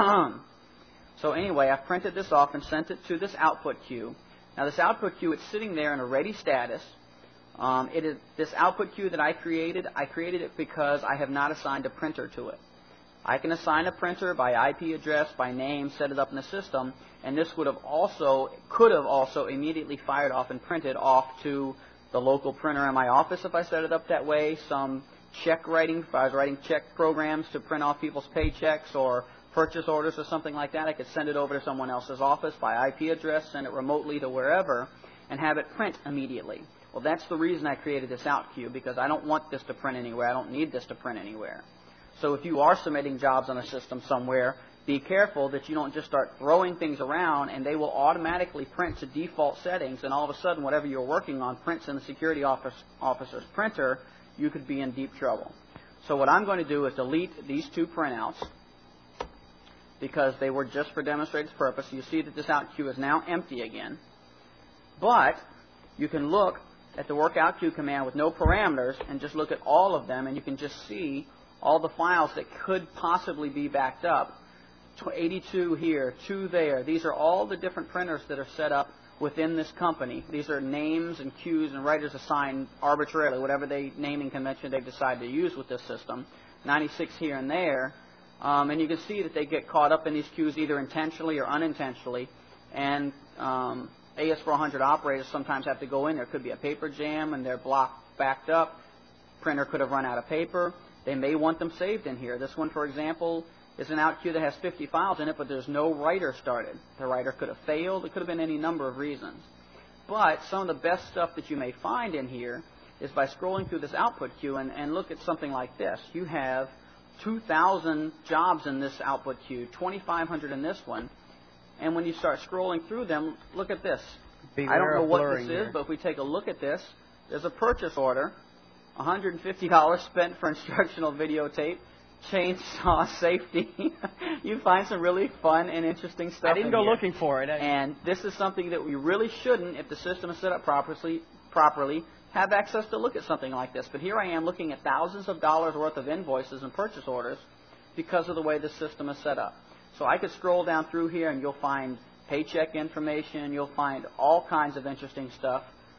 So anyway, I've printed this off and sent it to this output queue. Now this output queue, it's sitting there in a ready status. Um, it is this output queue that I created, I created it because I have not assigned a printer to it. I can assign a printer by I P address, by name, set it up in the system, and this would have also, could have also immediately fired off and printed off to the local printer in my office if I set it up that way, some check writing, if I was writing check programs to print off people's paychecks or purchase orders or something like that, I could send it over to someone else's office by I P address, send it remotely to wherever, and have it print immediately. Well, that's the reason I created this out queue, because I don't want this to print anywhere. I don't need this to print anywhere. So if you are submitting jobs on a system somewhere, be careful that you don't just start throwing things around and they will automatically print to default settings, and all of a sudden whatever you're working on prints in the security office, officer's printer. You could be in deep trouble. So what I'm going to do is delete these two printouts, because they were just for demonstrative purpose. You see that this out queue is now empty again. But you can look at the work out queue command with no parameters and just look at all of them, and you can just see all the files that could possibly be backed up. eighty-two here, two there. These are all the different printers that are set up within this company. These are names and cues and writers assigned arbitrarily, whatever they naming convention they decide to use with this system. ninety-six here and there. Um, and you can see that they get caught up in these cues either intentionally or unintentionally. And um, A S four hundred operators sometimes have to go in. There could be a paper jam and they're blocked, backed up. Printer could have run out of paper. They may want them saved in here. This one, for example, is an out queue that has fifty files in it, but there's no writer started. The writer could have failed. It could have been any number of reasons. But some of the best stuff that you may find in here is by scrolling through this output queue and, and look at something like this. You have two thousand jobs in this output queue, twenty-five hundred in this one. And when you start scrolling through them, look at this. Beware I don't know what this here. is, but if we take a look at this, there's a purchase order, one hundred fifty dollars spent for instructional videotape, chainsaw safety. You find some really fun and interesting stuff. I didn't in go here. looking for it. I, And this is something that we really shouldn't, if the system is set up properly, properly, have access to look at something like this. But here I am looking at thousands of dollars worth of invoices and purchase orders because of the way the system is set up. So I could scroll down through here and you'll find paycheck information. You'll find all kinds of interesting stuff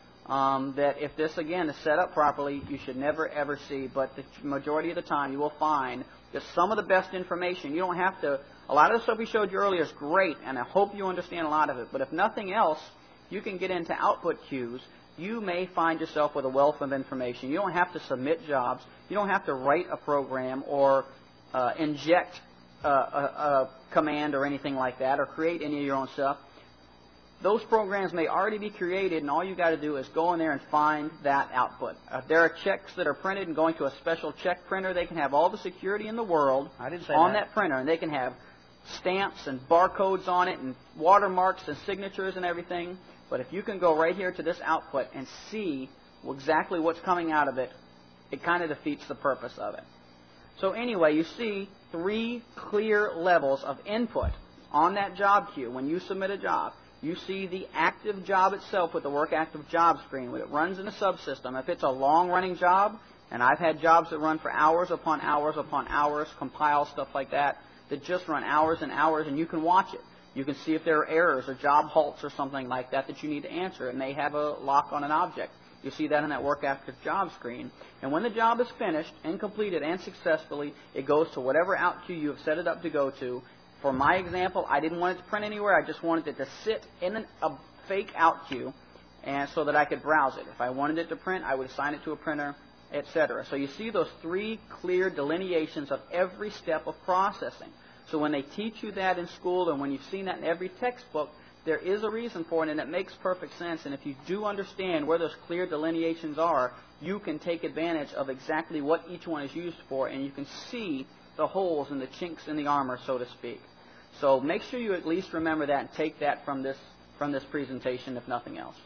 um, that if this, again, is set up properly, you should never, ever see. But the majority of the time you will find that some of the best information, you don't have to, a lot of the stuff we showed you earlier is great, and I hope you understand a lot of it. But if nothing else, you can get into output queues. You may find yourself with a wealth of information. You don't have to submit jobs. You don't have to write a program or uh, inject uh, a, a command or anything like that or create any of your own stuff. Those programs may already be created, and all you got to do is go in there and find that output. If there are checks that are printed and going to a special check printer, they can have all the security in the world I didn't say on that. that printer, and they can have stamps and barcodes on it and watermarks and signatures and everything. But if you can go right here to this output and see exactly what's coming out of it, it kind of defeats the purpose of it. So anyway, you see three clear levels of input on that job queue. When you submit a job, you see the active job itself with the Work Active Job screen. When it runs in a subsystem, if it's a long-running job, and I've had jobs that run for hours upon hours upon hours, compile stuff like that, that just run hours and hours, and you can watch it. You can see if there are errors or job halts or something like that that you need to answer. It may have a lock on an object. You see that in that Work Active Job screen. And when the job is finished and completed and successfully, it goes to whatever out queue you have set it up to go to. For my example, I didn't want it to print anywhere. I just wanted it to sit in an, a fake out queue and so that I could browse it. If I wanted it to print, I would assign it to a printer, et cetera. So you see those three clear delineations of every step of processing. So when they teach you that in school and when you've seen that in every textbook, there is a reason for it, and it makes perfect sense. And if you do understand where those clear delineations are, you can take advantage of exactly what each one is used for, and you can see the holes and the chinks in the armor, so to speak. So make sure you at least remember that and take that from this from this presentation, if nothing else.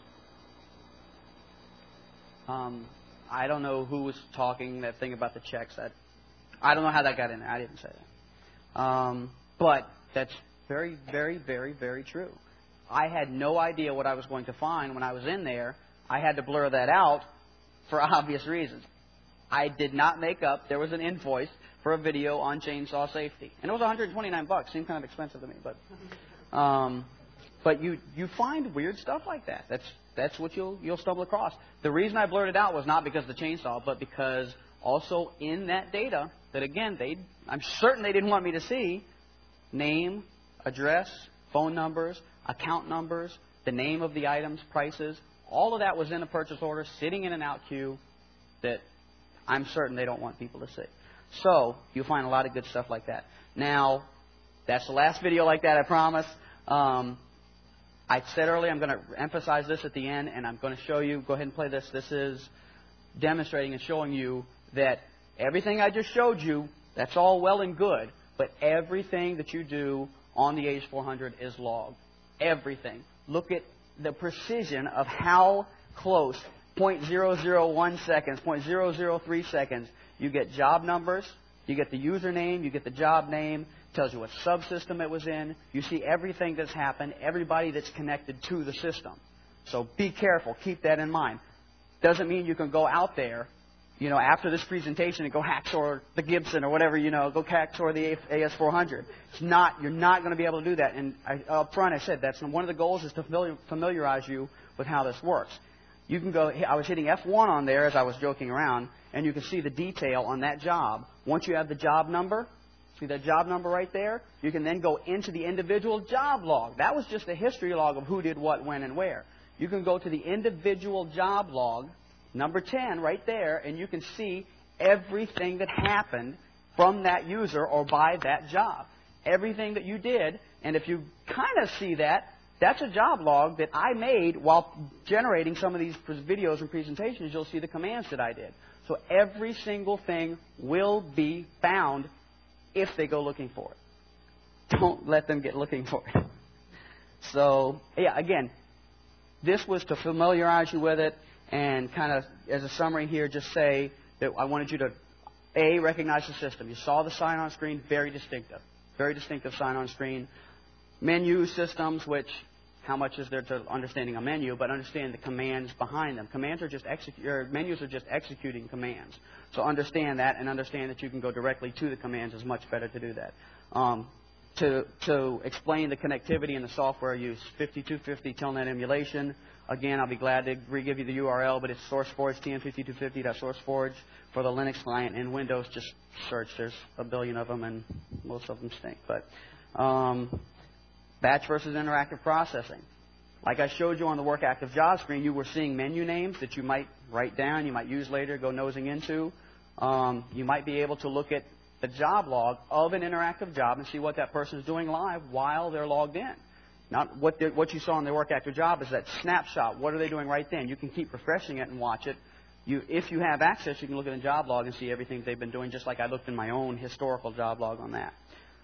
Um, I don't know who was talking that thing about the checks. That I don't know how that got in there. I didn't say that. Um, but that's very, very, very, very true. I had no idea what I was going to find when I was in there. I had to blur that out for obvious reasons. I did not make up. There was an invoice for a video on chainsaw safety, and it was one hundred twenty-nine bucks. Seemed kind of expensive to me, but um, but you you find weird stuff like that. That's that's what you'll you'll stumble across. The reason I blurred it out was not because of the chainsaw, but because also in that data that again they I'm certain they didn't want me to see name, address, phone numbers, account numbers, the name of the items, prices. All of that was in a purchase order, sitting in an out queue that I'm certain they don't want people to see. So you'll find a lot of good stuff like that. Now, that's the last video like that, I promise. Um, I said earlier I'm going to emphasize this at the end, and I'm going to show you. Go ahead and play this. This is demonstrating and showing you that everything I just showed you, that's all well and good, but everything that you do on the A S four hundred is logged. Everything. Look at the precision of how close, zero point zero zero one seconds, zero point zero zero three seconds. You get job numbers, you get the username, you get the job name, tells you what subsystem it was in. You see everything that's happened, everybody that's connected to the system. So be careful. Keep that in mind. Doesn't mean you can go out there you know, after this presentation and go hacksaw the Gibson or whatever, you know, go hacksaw the A S four hundred. It's not, you're not going to be able to do that. And I, up front I said that's one of the goals is to familiar, familiarize you with how this works. You can go, I was hitting F one on there as I was joking around, and you can see the detail on that job. Once you have the job number, see that job number right there? You can then go into the individual job log. That was just a history log of who did what, when, and where. You can go to the individual job log, number ten right there, and you can see everything that happened from that user or by that job. Everything that you did, and if you kind of see that, that's a job log that I made while generating some of these videos and presentations. You'll see the commands that I did. So every single thing will be found if they go looking for it. Don't let them get looking for it. So, yeah, again, this was to familiarize you with it and kind of, as a summary here, just say that I wanted you to, A, recognize the system. You saw the sign-on screen, very distinctive. Very distinctive sign-on screen. Menu systems, which, how much is there to understanding a menu, but understand the commands behind them. Commands are just execu- or menus are just executing commands. So understand that and understand that you can go directly to the commands is much better to do that. Um, to, to explain the connectivity and the software use, fifty-two fifty Telnet emulation. Again, I'll be glad to re-give you the U R L, but it's SourceForge, T N fifty-two fifty dot sourceforge for the Linux client. And Windows, just search. There's a billion of them, and most of them stink. But um, batch versus interactive processing. Like I showed you on the Work Active Job screen, you were seeing menu names that you might write down, you might use later, go nosing into. Um, you might be able to look at the job log of an interactive job and see what that person is doing live while they're logged in. Not what, what you saw on the Work Active Job is that snapshot. What are they doing right then? You can keep refreshing it and watch it. You, if you have access, you can look at the job log and see everything they've been doing, just like I looked in my own historical job log on that.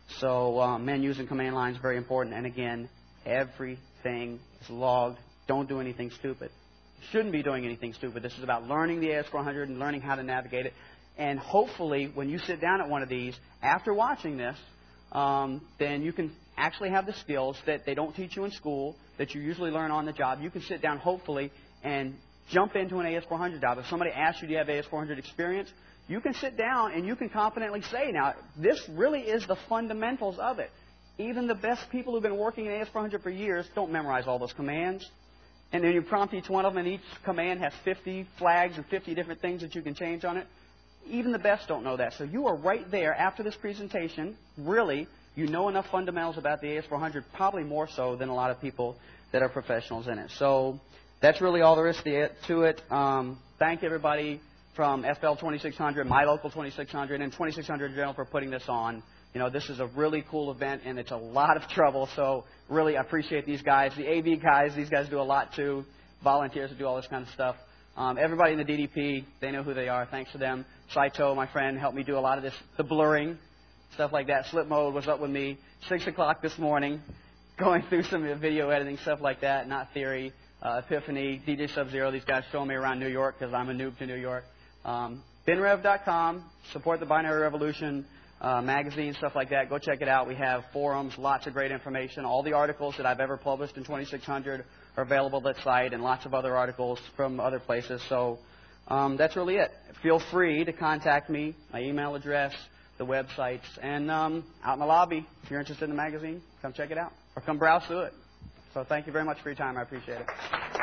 So um, menus and command lines very important. And again, everything is logged. Don't do anything stupid. You shouldn't be doing anything stupid. This is about learning the A S four hundred and learning how to navigate it. And hopefully, when you sit down at one of these, after watching this, um, then you can actually have the skills that they don't teach you in school, that you usually learn on the job. You can sit down, hopefully, and jump into an A S four hundred job. If somebody asks you, do you have A S four hundred experience, you can sit down and you can confidently say, now, this really is the fundamentals of it. Even the best people who've been working in A S four hundred for years don't memorize all those commands. And then you prompt each one of them, and each command has fifty flags and fifty different things that you can change on it. Even the best don't know that. So you are right there after this presentation. Really, you know enough fundamentals about the A S four hundred, probably more so than a lot of people that are professionals in it. So that's really all there is to it. Um, thank everybody from F L twenty-six hundred, My Local twenty-six hundred, and twenty-six hundred in general for putting this on. You know, this is a really cool event, and it's a lot of trouble. So really, I appreciate these guys. The A V guys, these guys do a lot too. Volunteers that do all this kind of stuff. Um, everybody in the D D P, they know who they are. Thanks to them. Saito, my friend, helped me do a lot of this, the blurring, stuff like that. Slip Mode was up with me six o'clock this morning, going through some video editing, stuff like that. Not Theory, uh, Epiphany, D J Sub-Zero. These guys showing me around New York because I'm a noob to New York. Um, bin rev dot com, support the Binary Revolution uh, magazine, stuff like that. Go check it out. We have forums, lots of great information. All the articles that I've ever published in twenty-six hundred are available at that site, and lots of other articles from other places. So um, that's really it. Feel free to contact me, my email address, the websites, and um, out in the lobby. If you're interested in the magazine, come check it out, or come browse through it. So thank you very much for your time. I appreciate it.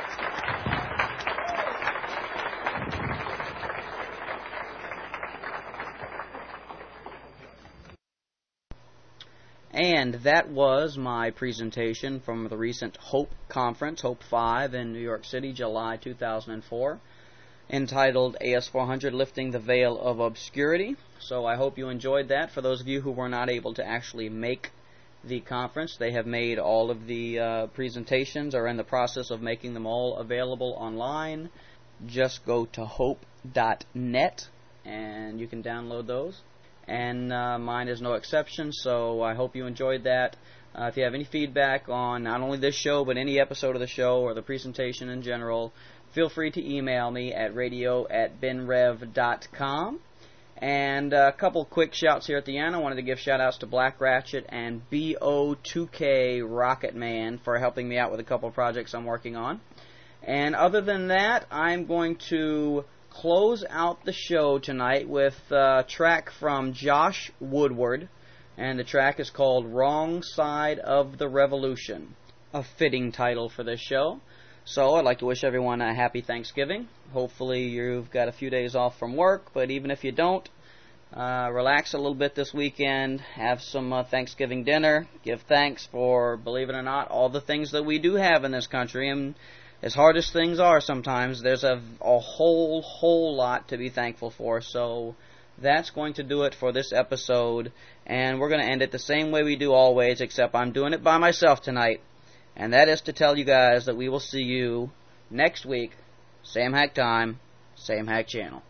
And that was my presentation from the recent HOPE conference, HOPE five in New York City, July two thousand four, entitled A S four hundred Lifting the Veil of Obscurity. So I hope you enjoyed that. For those of you who were not able to actually make the conference, they have made all of the uh, presentations, or in the process of making them all available online. Just go to hope dot net and you can download those. And uh, mine is no exception, so I hope you enjoyed that. Uh, if you have any feedback on not only this show, but any episode of the show or the presentation in general, feel free to email me at radio at bin rev dot com. And a couple quick shouts here at the end. I wanted to give shout-outs to Black Ratchet and B O two K Rocket Man for helping me out with a couple of projects I'm working on. And other than that, I'm going to close out the show tonight with a track from Josh Woodward, and the track is called Wrong Side of the Revolution. A fitting title for this show. So I'd like to wish everyone a happy Thanksgiving. Hopefully you've got a few days off from work, but even if you don't, uh, relax a little bit this weekend, have some uh, Thanksgiving dinner, give thanks for, believe it or not, all the things that we do have in this country. And as hard as things are sometimes, there's a, a whole, whole lot to be thankful for. So that's going to do it for this episode, and we're going to end it the same way we do always, except I'm doing it by myself tonight. And that is to tell you guys that we will see you next week, same hack time, same hack channel.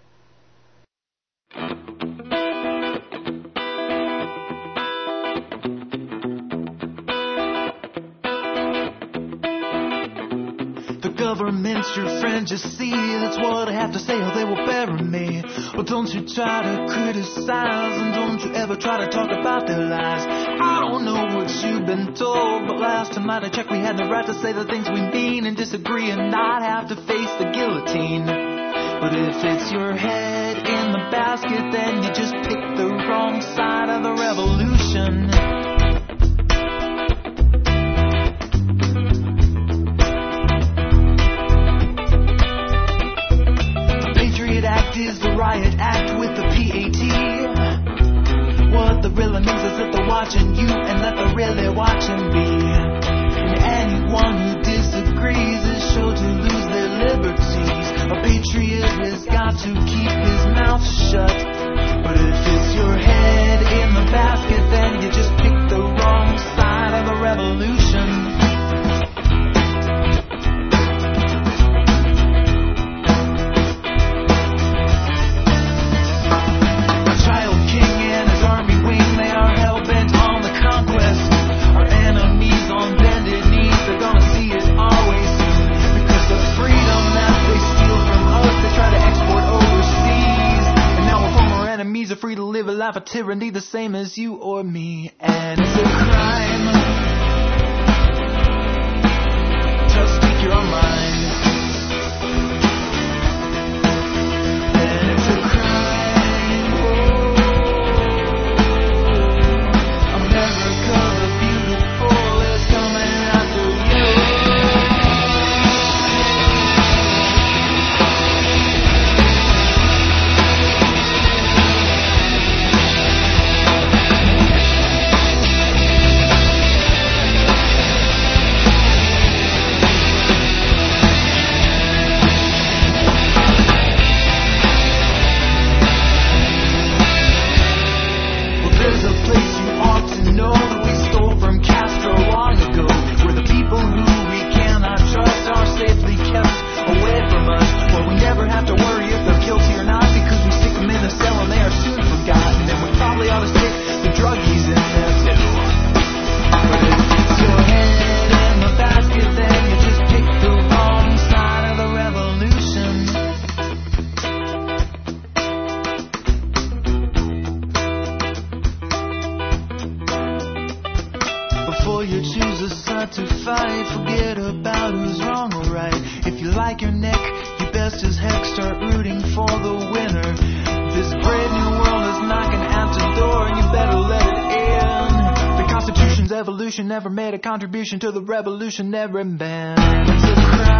Government's your friend, you see, that's what I have to say, or they will bury me. Well, don't you try to criticize, and don't you ever try to talk about their lies. I don't know what you've been told, but last time I checked, we had the right to say the things we mean and disagree and not have to face the guillotine. But if it's your head in the basket, then you just pick the wrong side of the revolution. Is the riot act with the P A T. What the really means is that they're watching you and that they're really watching me. And anyone who disagrees is sure to lose their liberties. A patriot has got to keep his mouth shut. But if it's your head in the basket, then you just pick the wrong side of the revolution. Free to live a life of tyranny the same as you or me. And it's a crime to speak your mind. And it's a crime, oh, America the beautiful is coming after you. Never made a contribution to the revolutionary band. It's a crime.